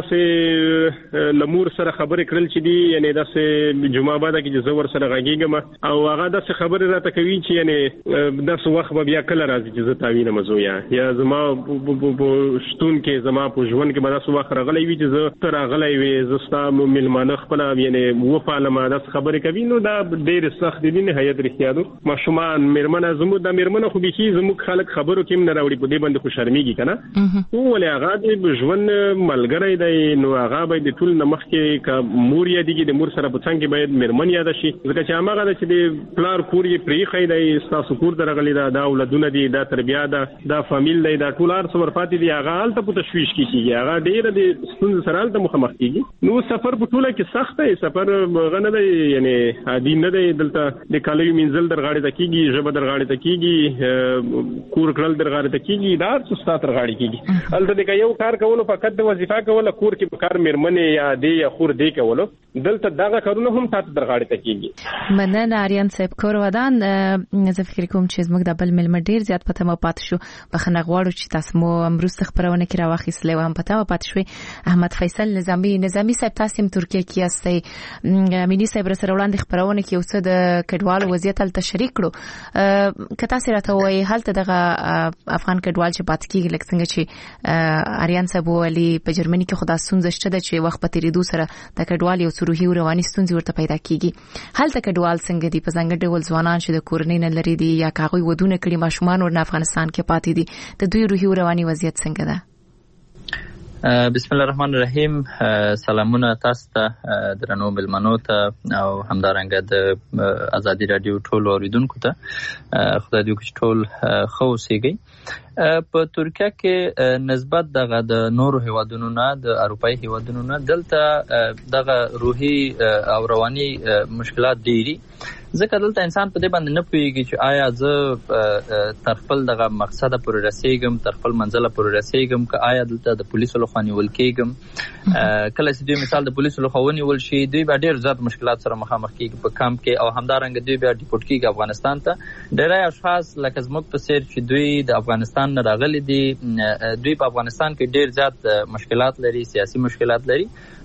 Speaker 4: سه لمور سره خبرې کړل چې دی یعنی دا سه جمعه بعد کې زه ور سره غږیږم او هغه دا سه خبرې راته کوي چې یعنی دا سه وخت بیا کله راځي چې زه تاوینه مزویا یا زما شتون کې زما په ژوند کې مدا سو وخت راغلی وي چې زه تر راغلی وي زستا ملمانه خپل یعنی و فعلمه دا خبرې کوي نو دا ډېر سخت دي نه هيئت رښتیا دو ماشومان مرمنه زمو د مرمنه خو بيخي زمو خلک خبرو کې نه راوړي په دې باندې خو شرمېږي کنه او ولې هغه د ژوند ملګری دی نو هغه به د ټول نمخ کې کا مور یا دیږي د مور سره په څنګه باید مرمن یاد شي ځکه چې هغه چې د پلار کور یې پری خې دی تاسو کور درغلی دا د اولادونه دي دا تربیه ده دا فامیل دی دا ټول ار څور پاتې دي هغه حالت په تشویش کیږي هغه ډیره د ستونزې سره حالت مخامخ کیږي. نو سفر په ټوله کې سخت دی سفر غنه دی یعنی عادي نه دی دلته د کالیو منزل درغاړي ته کیږي ژبه درغاړي ته کیږي کور کړل درغاړي ته کیږي دا څه ستات درغاړي کیږي البته د یو کار کولو فقط د وظیفه کول کور کې کار مرمنه یا دی یا خور دی کولو دلته دغه کارونه هم تاسو درغاړي ته کیږي.
Speaker 2: مننه آریان صاحب کور ودان زه فکر کوم چې زموږ د بل ملمر ډیر زیات پته مو پات شو بخنه غواړو چې تاسو مو امروز خبرونه کې راوخیسلې و هم پته و پات شوي. احمد فیصل نظامی نظامی صاحب تاسو هم ترکیه کې یاستئ مینی صاحب سره وړاندې خبرونه کې اوسه د کډوالو وضعیت تل تشریح کړو کته سره ته وایي حالت دغه افغان کډوال چې پات کیږي لکه څنګه چې آریان صاحب ولی په جرمني کې خدا ستونزه شته چې وخت په تیریدو سره د کډوال یو روحي او رواني ستونزې ورته پیدا کیږي. حالت کډوال څنګه دي په څنګه ډول ځوانان چې د کورنۍ نه لري دي یا کاغوي ودونه کړي ماشومان ور افغانستان کې پاتې دي د دوی روحي او رواني وضعیت څنګه ده؟
Speaker 7: بسم الله الرحمن الرحیم. سلامونه تاسو ته درنو ملمنو ته او همدارنګه د ازادي رادیو ټول اوریدونکو ته خدای دې وکړي ټول خو سیږي. په ترکیه کې نسبت دغه د نورو هیوادونو نه د اروپאי هیوادونو نه دلته دغه روحي او رواني مشکلات ډېری ځکه دلته انسان په دې باندې نه پوهیږي چې آیا زه تر خپل دغه مقصد پورې رسیږم تر خپل منزل پورې رسیږم که آیا دلته د پولیسو لخوا نیول کېږم کله چې دوی مثال د پولیسو لخوا ونیول شي دوی به ډېر زیات مشکلات سره مخامخ کېږي په کمپ کې او همدارنګه دوی بیا ډیپورټ کېږي افغانستان ته. ډېری اشخاص لکه زموږ په څېر چې دوی د افغانستان نه راغلي دي دوی په افغانستان کې ډېر زیات مشکلات لري سیاسي مشکلات لري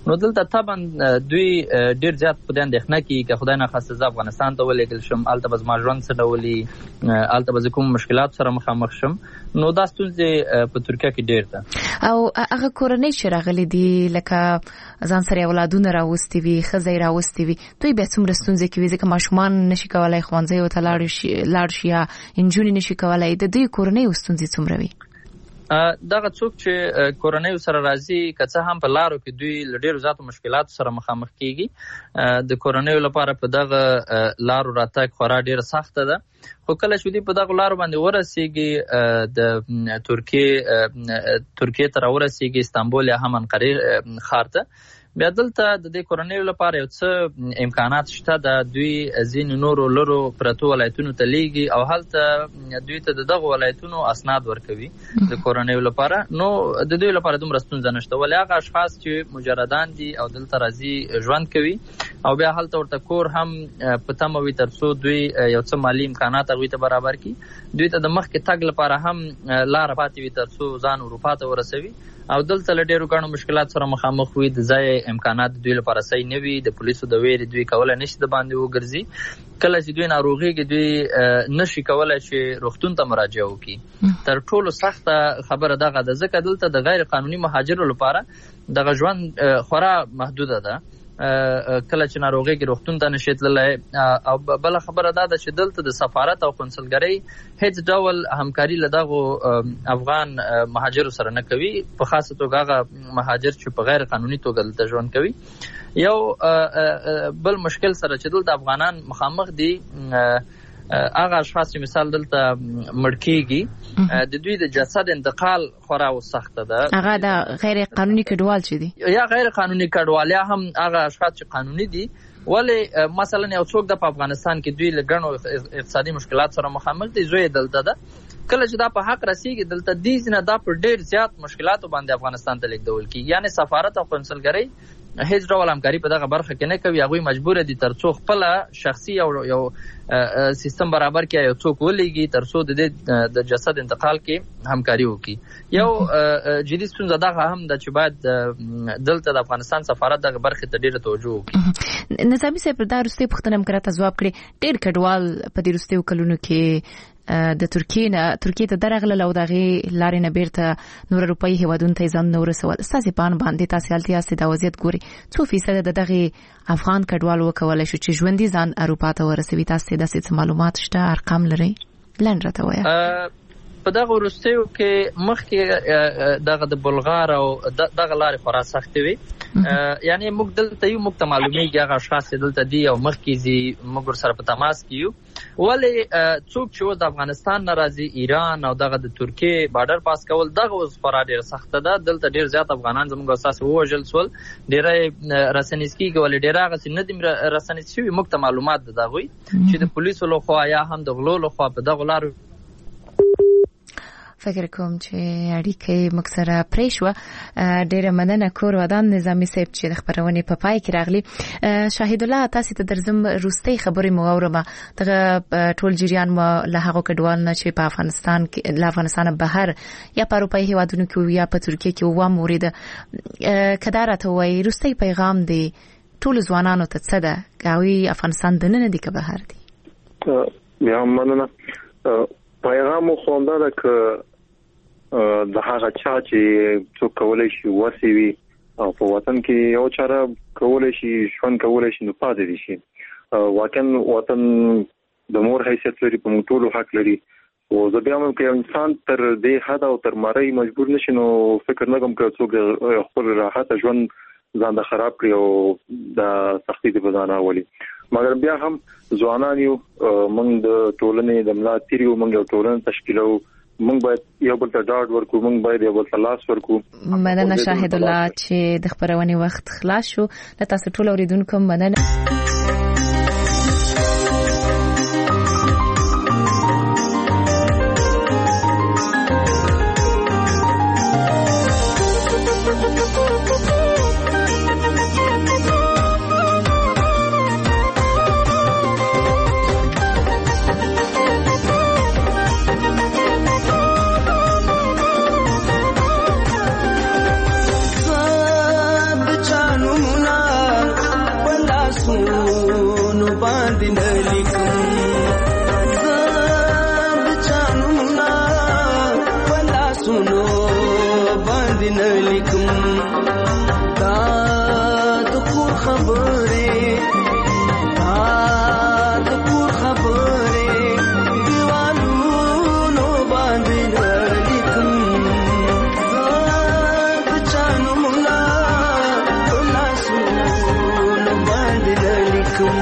Speaker 7: نو دلته طبعا دوی ډیر زیات په دې اندېښنه کې چې خدای نه خاصه ز افغانستان ته ولېږل شم، الته به زما ژوند څه ډول الته به کوم مشکلات سره مخامخ شم. نو دا ستونزې په ترکیه کې ډیر ده.
Speaker 2: او هغه کورنۍ چې راغلي دي لکه ځان سره اولادونه راوستي وي، ښځې راوستي وي، دوی بیا څومره ستونزې کوي ځکه ماشومان نشي کولای ښوونځیو ته لاړ شي لاړ شي یا انجونې نشي کولای. د دوی کورنۍ ستونزې څومره وي؟
Speaker 7: دغه څوک چې کورنۍ سره راځي که څه هم په لارو کې دوی له ډېرو زیاتو مشکلاتو سره مخامخ کیږي، د کورنۍ لپاره په دغه لارو راتګ خورا ډېره سخته ده. خو کله چې دوی په دغه لارو باندې ورسیږي، د ترکیې ترکیې ته راورسیږي، استانبول یا هم انقرې ښار ته، بیا دلته د دې کورنۍ لپاره یو څه امکانات شته. د دوی ځینې نورو لرو پرتو ولایتونو ته لیږي او هلته دوی ته د دغو ولایتونو اسناد ورکوي د کورنۍ لپاره. نو د دوی لپاره دومره ستونزه نشته، ولې هغه اشخاص چې مجردان دي او دلته راځي ژوند کوي او بیا هلته ورته کور هم په تمه وي تر څو دوی یو څه مالي امکانات هغوی ته برابر کړي، دوی ته د مخکې تګ لپاره هم لاره پاتې وي تر څو ځان اروپا ته ورسوي. او دلته له ډېرو ګڼو مشکلات سره مخامخ وي، د ځای امکانات دوی لپاره صحیح نه وي، د پولیسو د ویرې دوی کولی نشي د باندې وګرځي. کله چې دوی ناروغېږي دوی نشي کولی چې روغتون ته مراجعه وکړي. تر ټولو سخته خبره دغه ده ځکه دلته د غیر قانوني مهاجرو لپاره دغه ژوند خورا محدوده ده. کله چې ناروغېږي روغتون ته نشي تللی. او بله خبره دا ده چې دلته د سفارت او قونسلګرۍ هیڅ ډول همکاري له دغو افغان مهاجرو سره نه کوي، په خاصه توګه هغه مهاجر چې په غیر قانوني توګه دلته ژوند کوي. یو بل مشکل سره چې دلته افغانان مخامخ دي، هغه اشخاص چې مثال دلته مړ کېږي، د دوی د جسد انتقال خورا سخته ده.
Speaker 2: هغه د غیر قانوني کډوال چې دي
Speaker 7: یا غیر قانوني کډوال یا هم هغه اشخاص چې قانوني دي. ولې مثلا یو څوک د په افغانستان کې دوی له ګڼو اقتصادي مشکلات سره مخامخ دي، زوی دلته ده، کله چې دا په حق رسیږي دلته دې نه دا پر ډېر زیات مشکلاتو باندې افغانستان ته لیږدول کېږي. یعنې سفارت او قونسلګرۍ هیڅ ډول همکاري په دغه برخه کې نه کوي. هغوی مجبور دي تر څو خپله شخصي یو یو سیستم برابر کړي، یو څوک ولېږي تر څو د دې د جسد انتقال کې همکاري وکړي. یو جدي ستونزه دغه هم ده چې باید دلته د افغانستان سفارت دغه برخې ته ډېره توجه وکړي.
Speaker 2: نظامي صاحب دا وروستۍ پوښتنه هم راته ځواب کړې، ډېر کډوال په دې وروستیو کلونو کې د ترکیې نه ترکیې ته درغلل او د هغې لارې نه بیرته نور اروپایي هېوادونو ته یې ځانونه ورسول. ستاسې په اند باندې تاسې هلته یاستئ دا وضعیت ګورئ، څو فیصده د دغې افغان کډوال وکولی شو چې ژوندي ځان اروپا ته ورسوي؟ تاسې داسې څه معلومات شته، ارقام لرئ؟ لنډ راته وایه.
Speaker 7: په دغه وروستیو کې مخکې دغه د بلغار او دغه لارې خورا سختې وي. یعنی موږ دلته یو موږ ته معلومیږي هغه اشخاص چې دلته دي او مخکې ځي، موږ ورسره په تماس کې یو. ولې څوک چې اوس د افغانستان نه راځي، ایران او دغه د ترکیې بارډر پاس کول دغه اوس خورا ډېره سخته ده. دلته ډېر زیات افغانان زموږ استاسې ووژل سول، ډېری رسنیز کېږي، ولې ډېر هغسې نه دي رسنیز شوي. موږ ته معلومات ده د هغوی چې د پولیسو لخوا یا هم د غلو لخوا په دغو لارو.
Speaker 2: فکر کوم چې اړیکې موږ سره پرې شوه. ډېره مننه کور ودان نظامي صاحب چې د خپرونې په پای کې راغلي. شاهد الله تاسې ته درځم، وروستۍ خبرې مو واورم. دغه ټول جریان مو له هغو کډوالو نه چې په افغانستان کې له افغانستانه بهر یا په اروپایي هېوادونو کې یا په ترکیې کې وام وریده، که دا راته ووایي وروستی پیغام دی ټولو ځوانانو ته څه ده؟ که هغوی افغانستان دننه دي که بهر دي؟
Speaker 5: بیا مننه. پیغام خو همدا ده که د هغه چا چې څوک کولی شي وسې وي او په وطن کې یو چاره کولی شي ژوند کولی شي نو پاتې دي شي. واقعا وطن د مور حیثیت لري، په موږ ټولو حق لري. او زه بیا هم که یو انسان تر دې حده او تر مرۍ مجبور نشي نو فکر نه کوم که څوک خپل راحته ژوند ځان د خراب کړي او د سختي د بځان راولي. مګر بیا هم ځوانان یو، موږ د ټولنې د ملا تیر یو، موږ یو ټولنه تشکیلو، موږ باید یو بل ته ډاډ ورکړو، موږ باید یو بل ته لاس ورکړو.
Speaker 2: مننه شاهد الله چې د خپرونې وخت خلاص شو. له تاسو ټول اوریدونکو مننه.
Speaker 8: Chanu باندې نه لیکم دا د کور خبرې دا د کور خبرې دیوالونو باندې نه لیکم دا د چانو ملا لاسونو باندې نه لیکم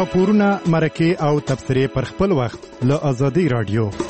Speaker 9: راپورونه، مرکه او تبصرې پر خپل وخت له ازادي رادیو.